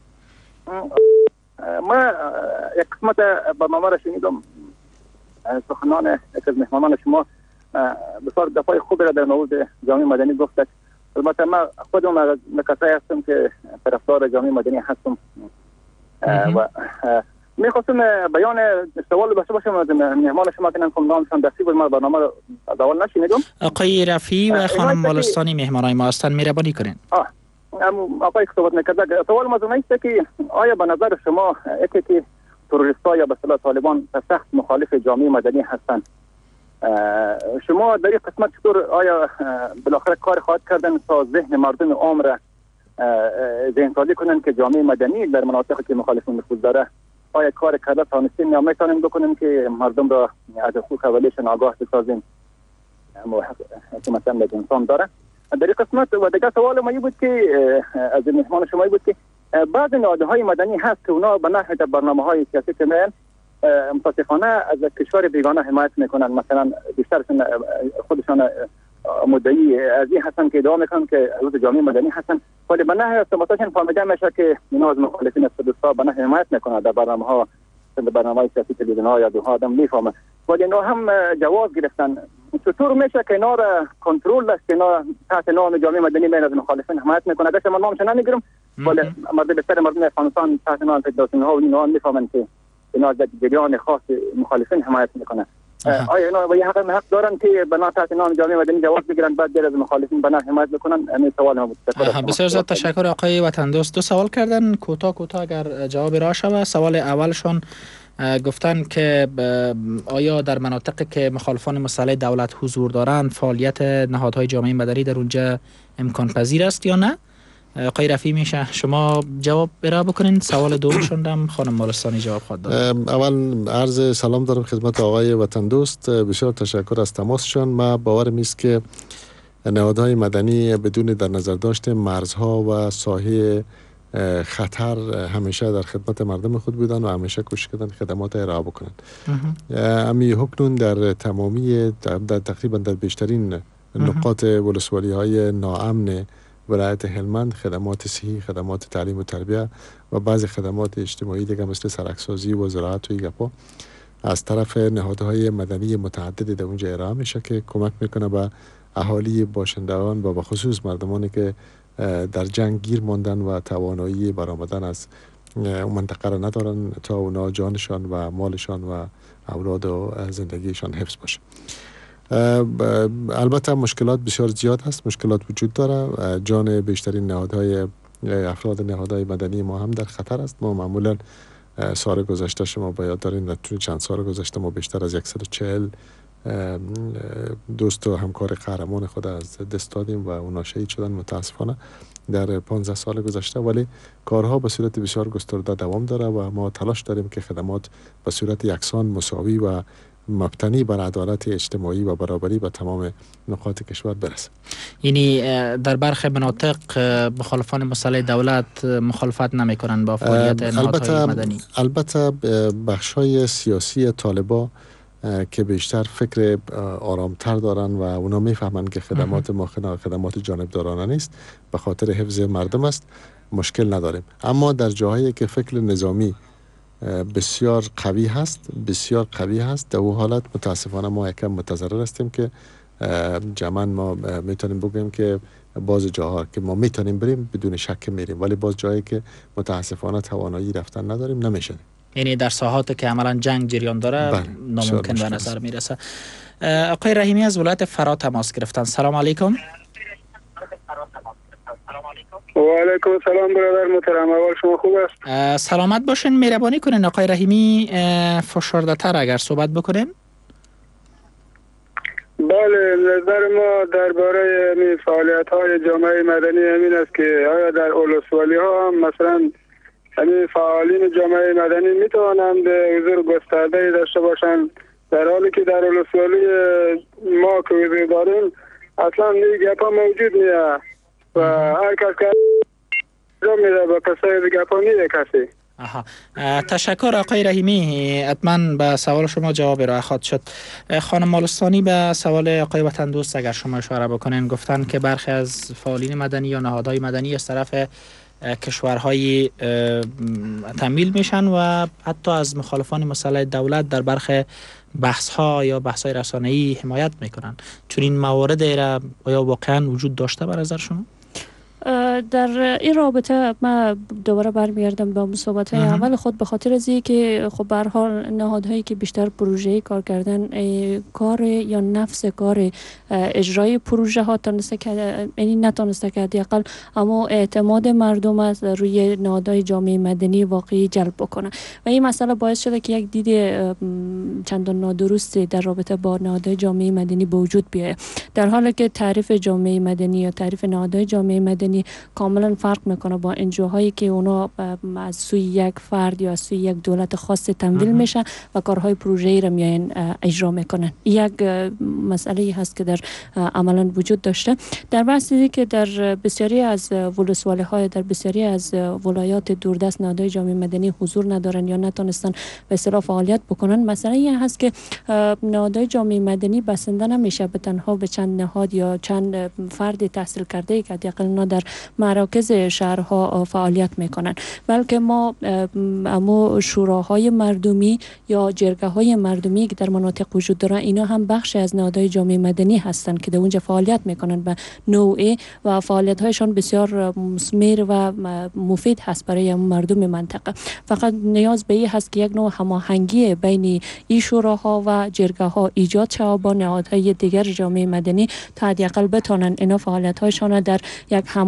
[SPEAKER 8] ما یک قسمت برنامه را شنیدم، سخنان یک از مهمانان شما بسیار دفاع خوبی را در مورد جامعه مدنی گفتند. البته ما خودم از کسایی هستم که طرفدار جامعه مدنی هستم و میخواستم بیان سوال داشته باشم از مهمان شما که نمی‌خوام نامشان دستی بود، ما برنامه را از اول نشنیدم.
[SPEAKER 3] آقای رفیعی و خانم مالستانی مهمانای ما هستند، مهربانی کنین.
[SPEAKER 8] آه آقای که صحبت میکرده، سوال ما است که آیا به نظر شما یکی که تروریست‌ها یا به اصطلاح طالبان سخت مخالف جامعه مدنی هستند، شما در این قسمت چطور آیا بالاخره کار خواهد کردن تا ذهن مردم عام را ذهن‌سازی کنن که جامعه مدنی در مناطقی که مخالفین نفوذ داره آیا کار کرده تانستیم یا میتونیم بکنیم که مردم را از حقوق اولیشون آگاه بسازیم که مثلا یک انسان داره. در این قسمت و دیگه سوال ما بود که از مهمان شما بود که بعض نهادهای مدنی هست که اونا به نحو برنامه‌های سیاسی که میان متاسفانه از کشور بیگانه حمایت میکنن، مثلا بیشترشون خودشان مدعی از این هستن که ادعا میکنن که عضو جامعه مدنی هستن، ولی به نحو ارتباطاتشون فهمیده میشه که اینا از مخالفین استبداد به نحو حمایت میکنن در برنامه‌ها، در برنامه‌های سیاسی تلویزیون‌ها یا دوها آدم میفهمه، ولی اینا هم جواز گرفتن. چطور میشه که اینا را کنترل داشت که اینا تحت نام جامعه مدنی میان از مخالفین حمایت میکنه؟ اگرچه من نامش نمیگیرم ولی مردم بسیار مردم افغانستان تحت نام فدراسیون‌ها و اینا میفهمن که اینا از جریان خاص مخالفین حمایت میکنه. آیا اینا به حق حق دارن که بنا تحت نام جامعه مدنی جواز بگیرن بعد در از مخالفین بنا حمایت بکنن؟ همین سوال ما بود.
[SPEAKER 3] بسیار زیاد تشکر آقای وطن دوست. دو سوال کردن، کوتاه کوتاه اگر جواب را شود. سوال اولشون گفتن که آیا در مناطقی که مخالفان مسلح دولت حضور دارند فعالیت نهادهای جامعه مدنی در اونجا امکان پذیر است یا نه؟ آقای رفیعی میشه شما جواب ارائه بکنین. سوال دومشون هم خانم مالستانی جواب خواهد داد.
[SPEAKER 4] اول عرض سلام دارم خدمت آقای وطن دوست، بسیار تشکر از تماسشان. ما باورم است که نهادهای مدنی بدون در نظر داشته مرزها و ساحه خطر همیشه در خدمت مردم خود بودن و همیشه کوشش کردن خدمات ارائه بکنند. امی حکنون در تمامی در, در تقریبا در بیشترین نقاط ولسوالی های ناامن ولایت هلمند خدمات صحی، خدمات تعلیم و تربیت و بعضی خدمات اجتماعی دیگه مثل سرکسازی و زراعت و ایگپا از طرف نهادهای مدنی متعددی در اونجا ارائه میشه که کمک میکنه به اهالی باشندگان و به خصوص مردمانی که در جنگ گیر ماندن و توانایی برآمدن از اون منطقه را ندارن تا اونا جانشان و مالشان و اولاد و زندگیشان حفظ باشه. البته مشکلات بسیار زیاد هست، مشکلات وجود داره. جان بیشترین نهادهای افراد نهادهای مدنی ما هم در خطر است. ما معمولا سال گذشته شما باید دارین در طول چند سال گذشته ما بیشتر از صد و چهل دوست و همکار قهرمان خود از دست دادیم و اونا شهید شدن متاسفانه در پانزده سال گذشته، ولی کارها به صورت بسیار گسترده دوام داره و ما تلاش داریم که خدمات به صورت یکسان، مساوی و مبتنی بر عدالت اجتماعی و برابری به تمام نقاط کشور برسه.
[SPEAKER 3] یعنی در برخی مناطق مخالفان مسلح دولت مخالفت نمیکنن با فعالیت نهادهای مدنی؟
[SPEAKER 4] البته بخشای سیاسی طالبا که بیشتر فکر آرامتر دارن و اونا میفهمن که خدمات ما خدمات جانبدارانه نیست، به خاطر حفظ مردم است، مشکل نداریم. اما در جاهایی که فکر نظامی بسیار قوی هست بسیار قوی هست در اون حالت متاسفانه ما یکم متضرر هستیم که جمعاً ما میتونیم بگیم که باز جاها که ما میتونیم بریم بدون شک میریم، ولی باز جایی که متاسفانه توانایی رفتن نداریم نمیشه.
[SPEAKER 3] یعنی در ساحاتی که عملا جنگ جریان داره بله. ناممکن به نظر میرسه. آقای رحیمی از ولایت فرا تماس گرفتن. سلام علیکم.
[SPEAKER 9] و علیکم السلام برادر محترم، اول شما خوب است؟
[SPEAKER 3] سلامت باشین. مهربانی کنین آقای رحیمی فشرده تر اگر صحبت بکنین.
[SPEAKER 9] بله، نظر ما درباره می فعالیت های جامعه مدنی همین است که آیا در اولسوالی ها هم مثلا همین فعالین جامعه مدنی می توانند حضور گسترده داشته باشند، در حالی که در اولسوالی ما که حضور داریم اصلا دیگه گپا موجود نیست و هر کس که را میده با کسای دیگه پا نیده کسی.
[SPEAKER 3] آها. تشکر آقای رحیمی، حتما به سوال شما جواب ارائه خواهد شد. خانم مالستانی به سوال آقای وطن دوست اگر شما اشاره بکنین، گفتن که برخی از فعالین مدنی یا نهادهای مدنی از طرف کشورهای تمویل میشن و حتی از مخالفان مسلح دولت در برخی بحث ها یا بحث های رسانه‌ای حمایت میکنن. چون این موارد را آیا واقعا وجود داشته به نظر شما؟
[SPEAKER 5] در این رابطه ما دوباره برمیگردم به صحبت های اول خود، به خاطر از که خب به هر حال نهادهایی که بیشتر پروژه‌ای کار کردن کار یا نفس کار اجرای پروژه ها تونسته که یعنی نتونسته که حداقل اما اعتماد مردم از روی نهادهای جامعه مدنی واقعی جلب بکنه و این مسئله باعث شده که یک دید چندان نادرستی در رابطه با نهادهای جامعه مدنی به وجود بیاید، در حالی که تعریف جامعه مدنی یا تعریف نهادهای جامعه مدنی کاملا فرق میکنه با انجوهایی که اونا از سوی یک فرد یا از سوی یک دولت خاص تمویل میشن و کارهای پروژه‌ای را میاین اجرا میکنن. یک مسئله هست که در عملا وجود داشته. در بحثی که در بسیاری از ولسوالی های در بسیاری از ولایات دوردست نهادهای جامعه مدنی حضور ندارن یا نتونستن به اصطلاح فعالیت بکنن، مسئله این هست که نهادهای جامعه مدنی بسنده نمیشه به تنها به چند نهاد یا چند فرد تحصیل کرده که حداقل در مراکز شهرها فعالیت میکنن، بلکه ما اما شوراهای مردمی یا جرگه های مردمی که در مناطق وجود دارن اینا هم بخش از نهادهای جامعه مدنی هستند که در اونجا فعالیت میکنن به نوعی و فعالیت هایشان بسیار مثمر و مفید هست برای مردم منطقه. فقط نیاز به این هست که یک نوع هماهنگی بین این شوراها و جرگه ها ایجاد شود با نهادهای دیگر جامعه مدنی تا حداقل بتونن اینا فعالیت هایشان در یک هم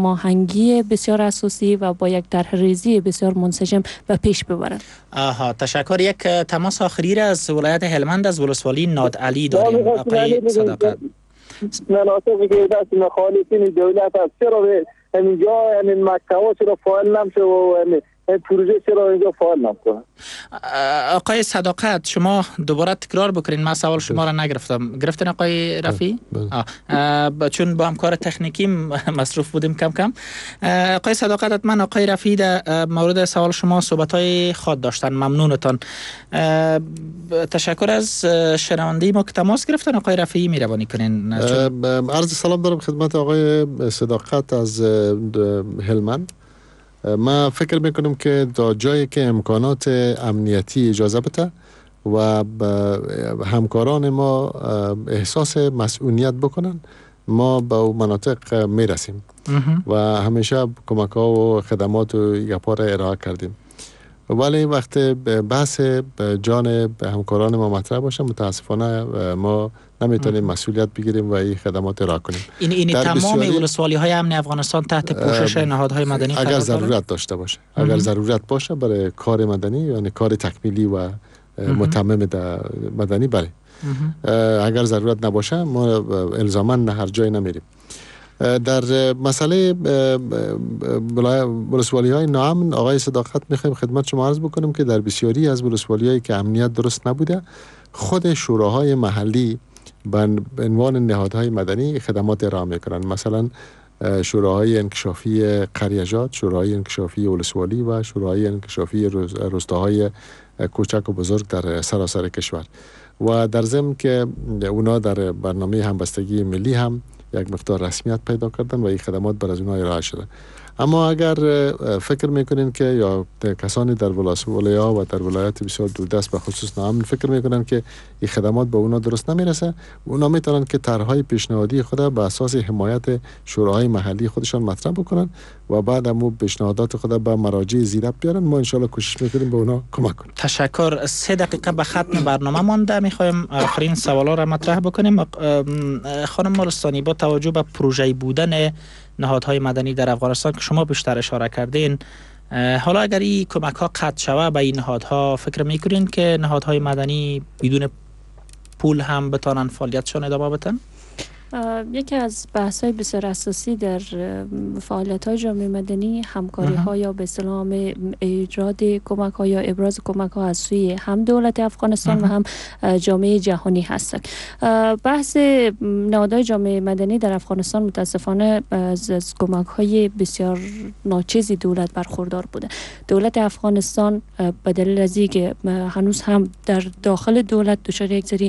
[SPEAKER 5] هماهنگی بسیار اساسی و با یک طرح‌ریزی بسیار منسجم به پیش ببرند.
[SPEAKER 3] آها، تشکر. یک تماس آخری از ولایت هلمند از ولسوالی نادعلی داریم. آقای صداقت.
[SPEAKER 8] مناسبی که دست مخالفین دولت است، چرا به اینجا یعنی مکتب ها چرا فعال نمیشه و این پروژه چرا اینجا فعال نمیشه؟
[SPEAKER 3] آقای صداقت، شما دوباره تکرار بکنین، من سوال شما را نگرفتم. گرفتین آقای رفیعی؟ چون با همکار تکنیکی مصروف بودیم کم کم. آقای صداقت، حتما آقای رفیعی در مورد سوال شما صحبت‌های خود داشتن. ممنونتان. تشکر از شنوندگی ما که تماس گرفتن. آقای رفیعی مهربانی کنین.
[SPEAKER 4] عرض سلام دارم خدمت آقای صداقت از هلمند. ما فکر میکنم که در جایی که امکانات امنیتی اجازه بده و همکاران ما احساس مسئولیت بکنن، ما به اون مناطق میرسیم و همیشه کمک ها و خدمات و گپا را ارائه کردیم. ولی وقت بحث جان همکاران ما مطرح باشه، متاسفانه ما نمیتونیم مسئولیت بگیریم و این خدمات ارائه کنیم.
[SPEAKER 3] این این تمام ولسوالی های امن افغانستان تحت پوشش نهادهای مدنی
[SPEAKER 4] اگر ضرورت داشته باشه اگر امه. ضرورت باشه برای کار مدنی، یعنی کار تکمیلی و متمم مدنی، بله. اگر ضرورت نباشه ما الزاما هر جای نمیریم. در مسئله ولسوالی های ناامن، آقای صداقت، میخوایم خدمت شما عرض بکنیم که در بسیاری از ولسوالی هایی که امنیت درست نبوده، خود شوراهای محلی به عنوان نهادهای مدنی خدمات ارائه میکنن. مثلا شوراهای انکشافی قریجات، شوراهای انکشافی ولسوالی و شوراهای انکشافی روستاهای کوچک و بزرگ در سراسر کشور. و در ضمن که اونا در برنامه همبستگی ملی هم یک مقدار رسمیت پیدا کردن و این خدمات بر از اونها ارائه شده. اما اگر فکر میکنین که یا کسانی در ولسوالی ها و در ولایت بسیار دوردست به خصوص ناامن فکر میکنن که این خدمات به اونا درست نمیرسه، اونا میتونن که طرحهای پیشنهادی خود به اساس حمایت شوراهای محلی خودشان مطرح بکنن و بعد هم پیشنهادات خود به مراجع زیرب بیارن. ما ان شاء الله کوشش میکنیم به اونا کمک کنیم.
[SPEAKER 3] تشکر. سه دقیقه به ختم برنامه مانده، میخوایم آخرین سوالا را مطرح بکنیم. خانم مالستانی، با توجه به پروژه بودن نهادهای مدنی در افغانستان که شما بیشتر اشاره کردین، حالا اگر این کمک ها قطع شود به این نهادها، فکر میکنین که نهادهای مدنی بدون پول هم بتانن فعالیتشان ادامه بدن؟
[SPEAKER 5] یکی از بحث‌های بسیار اساسی در فعالیت‌های جامعه مدنی همکاری‌ها یا به اصطلاح ایجاد کمک‌ها یا ابراز کمک‌ها از سوی هم دولت افغانستان و هم جامعه جهانی هست. بحث نهادهای جامعه مدنی در افغانستان متاسفانه از, از کمک‌های بسیار ناچیزی دولت برخوردار بوده. دولت افغانستان به دلیل از اینکه هنوز هم در داخل دولت دچار یک سری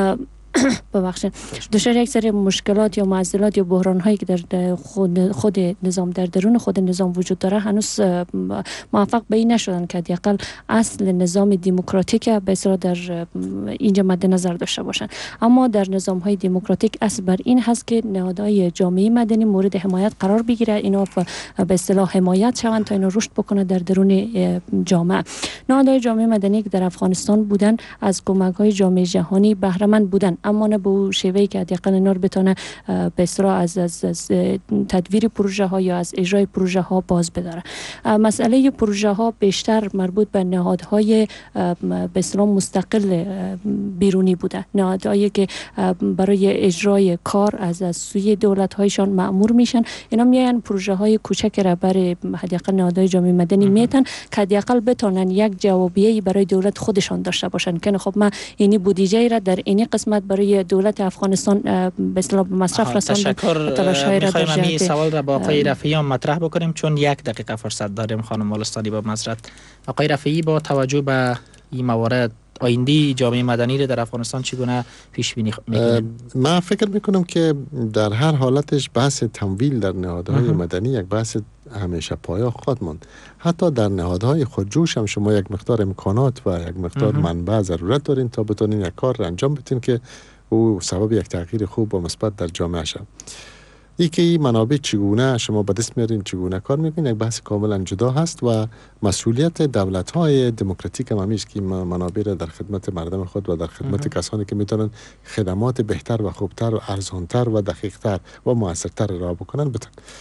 [SPEAKER 5] ببخشید دچار یک سری مشکلات یا معضلات یا بحران هایی که در خود, خود نظام در درون خود نظام وجود داره، هنوز موفق به این نشدن که حداقل اصل نظام دموکراتیک به اصطلاح در اینجا مد نظر داشته باشن. اما در نظام های دموکراتیک اصل بر این هست که نهادهای جامعه مدنی مورد حمایت قرار بگیره، اینا به اصطلاح حمایت شوند تا اینا رشد بکنه در درون جامعه. نهادهای جامعه مدنی که در افغانستان بودن از کمک های جامعه جهانی بهره مند بودن، اما نه به شیوهی که حداقل اینا رو بتونه به اصطلاح از, از, از تدویر پروژه ها یا از اجرای پروژه ها باز بداره. مسئله پروژه ها بیشتر مربوط به نهادهای به اصطلاح مستقل بیرونی بوده، نهادهایی که برای اجرای کار از از سوی دولت هایشان مأمور میشن. اینا میان پروژه های کوچک را برای حداقل نهادهای جامعه مدنی میتن که حداقل بتونن یک جوابیه برای دولت خودشان داشته باشن که خب ما اینی بودجه را در اینی قسمت برای دولت افغانستان به اصطلاح مصرف رساندن.
[SPEAKER 3] تشکر. میخوایم همین سوال را با آقای رفیعی هم مطرح بکنیم چون یک دقیقه فرصت داریم. خانم مالستانی، با معذرت آقای رفیعی، با توجه به این موارد آینده جامعه مدنی رو در افغانستان چگونه پیش بینی می‌کنید؟
[SPEAKER 4] من فکر میکنم که در هر حالتش بحث تمویل در نهادهای مدنی یک بحث همیشه پایه خواهد ماند. حتی در نهادهای خودجوش هم شما یک مقدار امکانات و یک مقدار منبع ضرورت دارین تا بتونین یک کار را انجام بدین که او سبب یک تغییر خوب و مثبت در جامعه شد. ای که این منابع چگونه شما به دست میارین، چگونه کار میکنین، یک بحث کاملا جدا هست و مسئولیت دولت‌های دموکراتیک هم همیشه که منابع را در خدمت مردم خود و در خدمت کسانی که میتونن خدمات بهتر و خوبتر و ارزانتر و دقیقتر و موثرتر را بکنن بتن.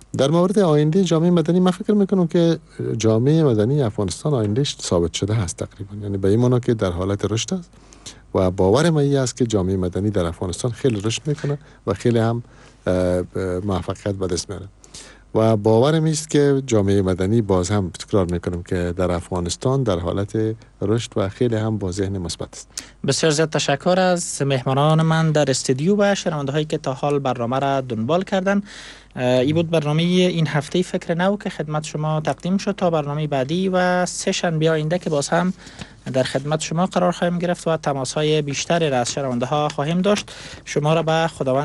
[SPEAKER 4] در مورد آینده جامعه مدنی من فکر میکنم که جامعه مدنی افغانستان آیندهش ثابت شده هست تقریبا، یعنی به این معنا که در حالت رشد است و باور من است که جامعه مدنی در افغانستان خیلی رشد میکنه و خیلی هم موفقیت به دست میاره و باورم است که جامعه مدنی باز هم تکرار میکنم که در افغانستان در حالت رشد و خیلی هم با ذهن مثبت است.
[SPEAKER 3] بسیار زیاد تشکر از مهمانان من در استودیو و شنونده هایی که تا حال برنامه را دنبال کردن. ای بود برنامه این هفته فکر نو که خدمت شما تقدیم شد. تا برنامه بعدی و سه شنبه آینده که باز هم در خدمت شما قرار خواهیم گرفت و تماس های بیشتری را از شنونده ها خواهیم داشت. شما را به خداوند